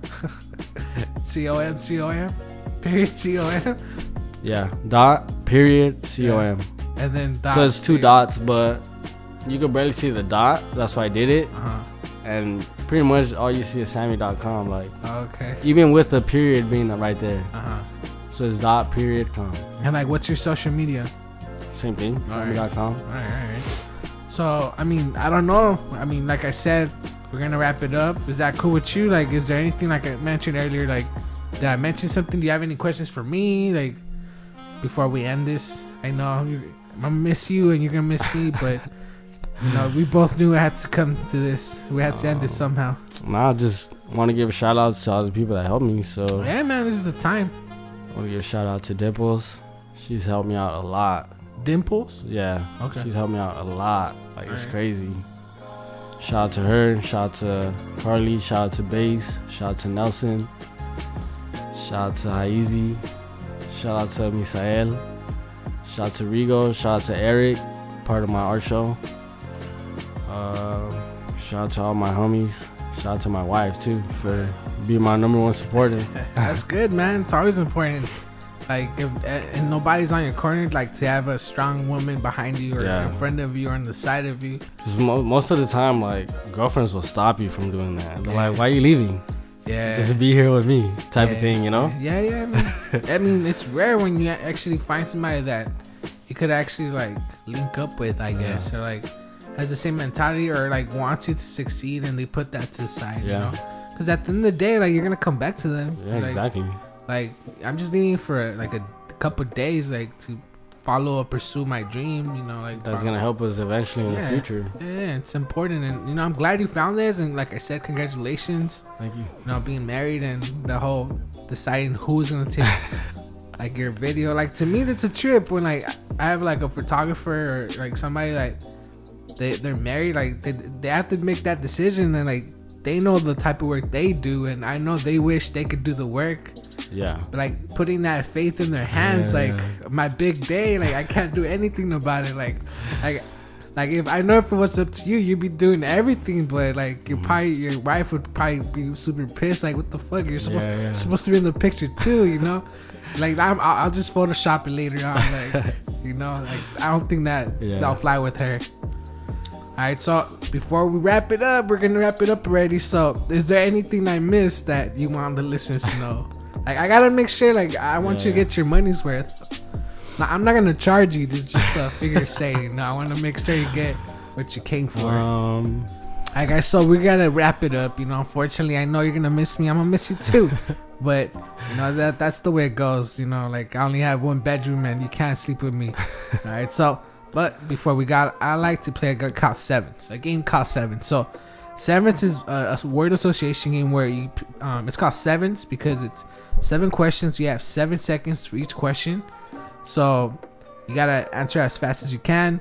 COM period COM. Yeah, dot period COM. Yeah. And then dot. So it's two dots, but you can barely see the dot. That's why I did it. And pretty much all you see is Sammy.com. Like, okay. Even with the period being right there. So it's dot period com. And like, what's your social media? Same thing. Sammy.com. All right. So, I mean, I don't know. I mean, like I said, we're going to wrap it up. Is that cool with you? Like, is there anything like I mentioned earlier? Like, did I mention something? Do you have any questions for me? Like, before we end this? I know I'm going to miss you and you're going to miss me, but, you know, we both knew it had to come to this. We had to end this somehow. I just want to give a shout out to all the people that helped me. So, yeah, man, this is the time. I want to give a shout out to Dimples. She's helped me out a lot. Dimples? Yeah. Okay. She's helped me out a lot. Like, it's crazy. Shout out to her. Shout out to Carly. Shout out to Bass. Shout out to Nelson. Shout out to Haizi. Shout out to Misael. Shout out to Rigo. Shout out to Eric, part of my art show. Shout out to all my homies. Shout out to my wife too for being my number one supporter. That's good, man. It's always important. Like, if and nobody's on your corner, like to have a strong woman behind you or in front of you or on the side of you. Because most of the time, like, girlfriends will stop you from doing that. They're like, why are you leaving? Yeah. Just be here with me type of thing, you know? Yeah, man. I mean, it's rare when you actually find somebody that you could actually, like, link up with, I guess. Or, like, has the same mentality or, like, wants you to succeed and they put that to the side, you know? Because at the end of the day, like, you're going to come back to them. Yeah, like, exactly. Like, I'm just needing for like a couple days, like, to follow or pursue my dream, you know, like that's gonna help us eventually in the future. Yeah, it's important, and you know, I'm glad you found this, and like I said, congratulations. Thank you. You know, being married and the whole deciding who's gonna take like your video. Like, to me, that's a trip when like I have like a photographer or like somebody like they're married, like they have to make that decision, and like they know the type of work they do, and I know they wish they could do the work. Yeah. But like putting that faith in their hands, my big day, like I can't do anything about it. Like if I know if it was up to you, you'd be doing everything, but like your wife would probably be super pissed. Like, what the fuck? You're supposed to be in the picture too, you know? Like, I'll just Photoshop it later on. Like, you know, like I don't think that'll fly with her. All right, so before we wrap it up, we're gonna wrap it up already. So, is there anything I missed that you want the listeners to know? Like, I gotta make sure, like, I want you to get your money's worth. Now, I'm not gonna charge you. This is just a figure of saying. No, I want to make sure you get what you came for. Alright, guys, so we're gonna wrap it up. You know, unfortunately, I know you're gonna miss me. I'm gonna miss you too. But you know that's the way it goes. You know, like, I only have one bedroom and you can't sleep with me. All right, so. But before I like to play a game called Sevens. A game called Sevens. So, Sevens is a word association game where it's called Sevens because it's 7 questions. You have 7 seconds for each question. So, you gotta answer as fast as you can.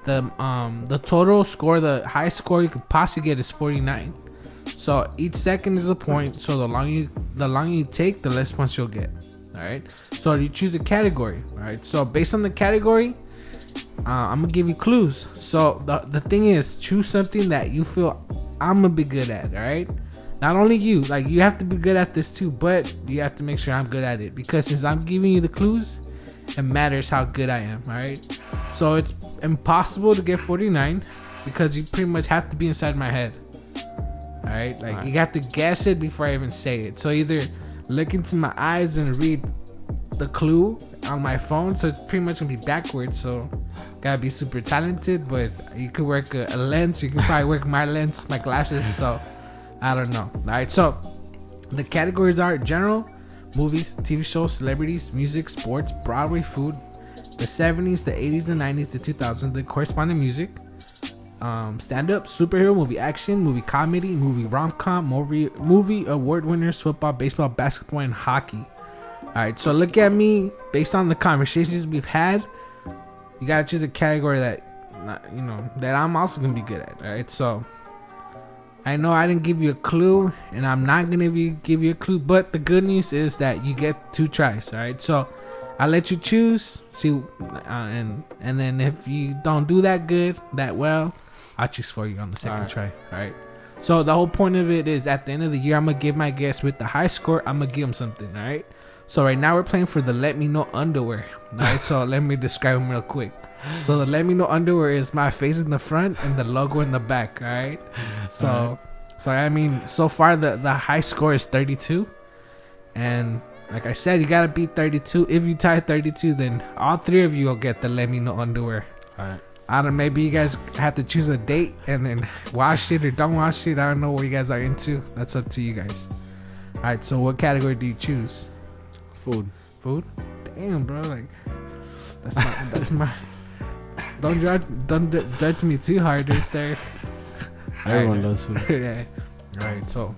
The total score, the highest score you could possibly get is 49. So, each second is a point. So, the longer you take, the less points you'll get. All right. So, you choose a category. All right. So, based on the category, I'm gonna give you clues. So the thing is, choose something that you feel I'm gonna be good at. All right. Not only you, like you have to be good at this too, but you have to make sure I'm good at it, because since I'm giving you the clues, it matters how good I am. All right. So it's impossible to get 49 because you pretty much have to be inside my head. All right. Like you have to guess it before I even say it. So either look into my eyes and read the clue on my phone, so it's pretty much gonna be backwards. So gotta be super talented, but you could work a lens. You can probably work my lens, my glasses. So I don't know. All right. So the categories are general, movies, TV shows, celebrities, music, sports, Broadway, food, the 70s, the 80s, the 90s, the 2000s, the corresponding music, stand-up, superhero, movie action, movie comedy, movie rom-com, movie award winners, football, baseball, basketball, and hockey. Alright, so look at me. Based on the conversations we've had, you gotta choose a category that I'm also gonna be good at. Alright, so I know I didn't give you a clue, and I'm not gonna give you a clue, but the good news is that you get 2 tries. Alright, so I'll let you choose, see, and then if you don't do that well, I'll choose for you on the second try. Alright, so the whole point of it is at the end of the year, I'm gonna give my guests with the high score, I'm gonna give them something. Alright, so right now we're playing for the Let Me Know underwear. Alright, so let me describe them real quick. So the Let Me Know underwear is my face in the front and the logo in the back. Alright, so I mean, so far the high score is 32, and like I said, you gotta beat 32. If you tie 32, then all 3 of you will get the Let Me Know underwear. Alright. I don't know, maybe you guys have to choose a date and then wash it or don't wash it. I don't know what you guys are into. That's up to you guys. Alright, so what category do you choose? Food. Damn, bro, like that's my don't judge me too hard right there. Everyone loves food. Yeah. Alright, so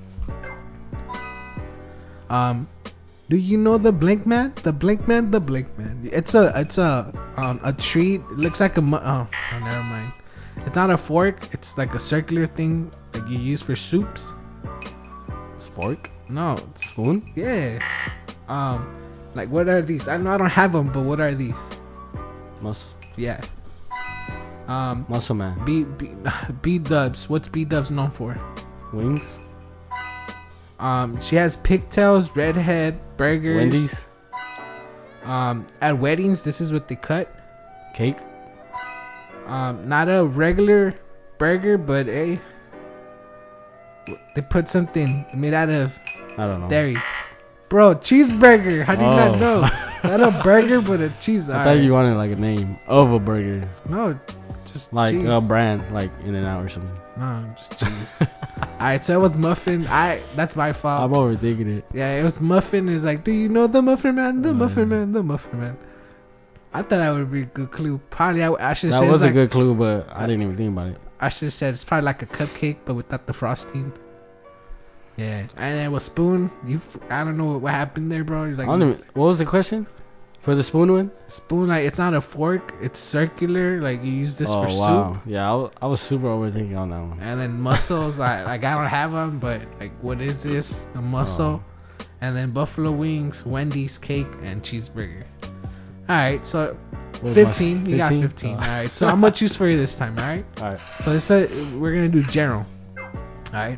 do you know the Blink Man? The Blink Man. It's a treat. It looks like a oh, never mind. It's not a fork. It's like a circular thing like you use for soups. Spork? No, Spoon? yeah. Like what are these? I know I don't have them, but what are these? Muscle. Yeah. Muscle Man. B Dubs. What's B Dubs known for? Wings. She has pigtails, redhead, burgers. Wendy's. At weddings, this is what they cut. Cake. Not a regular burger, but they put something made out of I don't know. dairy. Bro, cheeseburger. How do you not know? Not a burger, but a cheese. I thought you wanted like a name of a burger. No, just Like cheese. a brand, like In-N-Out or something. No, just cheese. Alright, so it was muffin. That's my fault. I'm overthinking it. Yeah, it was muffin. Is like, do you know the Muffin Man? The Muffin Man. The Muffin Man. I thought that would be a good clue. Probably I should say That was like, a good clue, but I didn't even think about it. I should have said it's probably like a cupcake, but without the frosting. Yeah, and then with spoon, I don't know what happened there, bro. You're like, What was the question for the spoon one? spoon, like it's not a fork, it's circular. Like you use this for soup. Yeah, I was super overthinking on that one. And then mussels, like I don't have them, but like what is this? A mussel. And then buffalo wings, Wendy's, cake, and cheeseburger. All right, so What was 15. my- You got 15. All right, so I'm gonna choose for you this time. All right. All right. So this we're gonna do general. All right.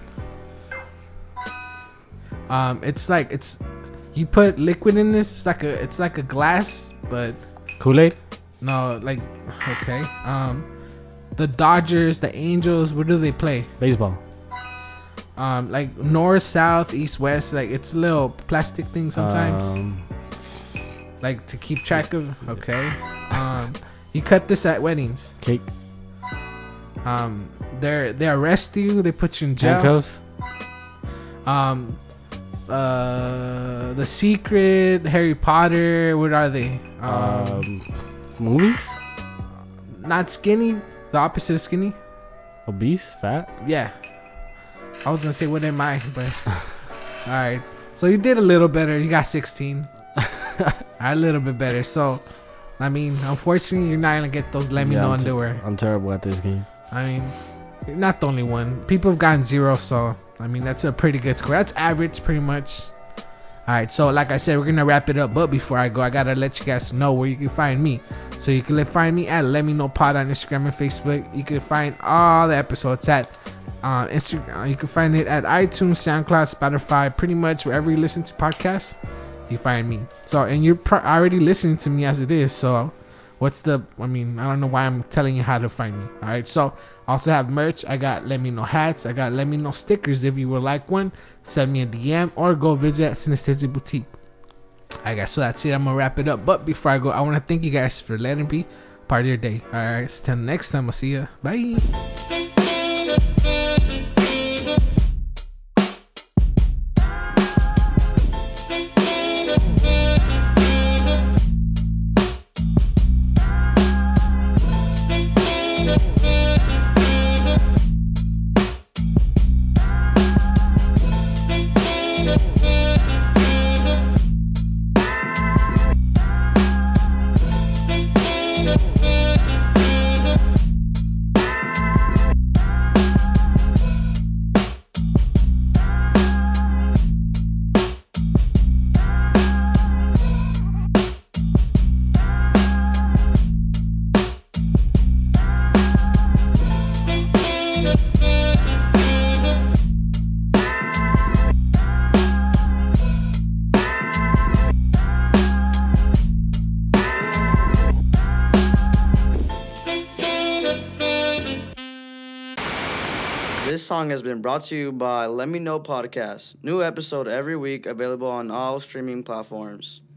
It's you put liquid in this. It's like a glass, but Kool-Aid. no, like okay. The Dodgers, the Angels, what do they play? Baseball. Like north, south, east, west. Like it's a little plastic thing sometimes, like to keep track of. Okay. You cut this at weddings. Cake. They arrest you. They put you in jail. Handcuffs. The Secret, Harry Potter. What are they? Movies. Not skinny. The opposite of skinny. Obese. Fat. Yeah. I was gonna say what am I, but all right. So you did a little better. You got 16. A little bit better. So, I mean, unfortunately, you're not gonna get those Let Me Know underwear. I'm terrible at this game. I mean, you're not the only one. People have gotten 0, so I mean that's a pretty good score. That's average, pretty much. Alright, so like I said, we're gonna wrap it up, but before I go, I gotta let you guys know where you can find me. So you can find me at Let Me Know Pod on Instagram and Facebook. You can find all the episodes at Instagram. You can find it at iTunes, SoundCloud, Spotify, pretty much wherever you listen to podcasts, you find me. So, and you're already listening to me as it is, so I don't know why I'm telling you how to find me. Alright, so I also have merch. I got Let Me Know hats. I got Let Me Know stickers. If you would like one, send me a DM or go visit Synesthesia Boutique. I guess so. That's it. I'm gonna wrap it up. But before I go, I want to thank you guys for letting me be part of your day. Alright, so till next time, I'll see ya. Bye. This song has been brought to you by Let Me Know Podcast. New episode every week, available on all streaming platforms.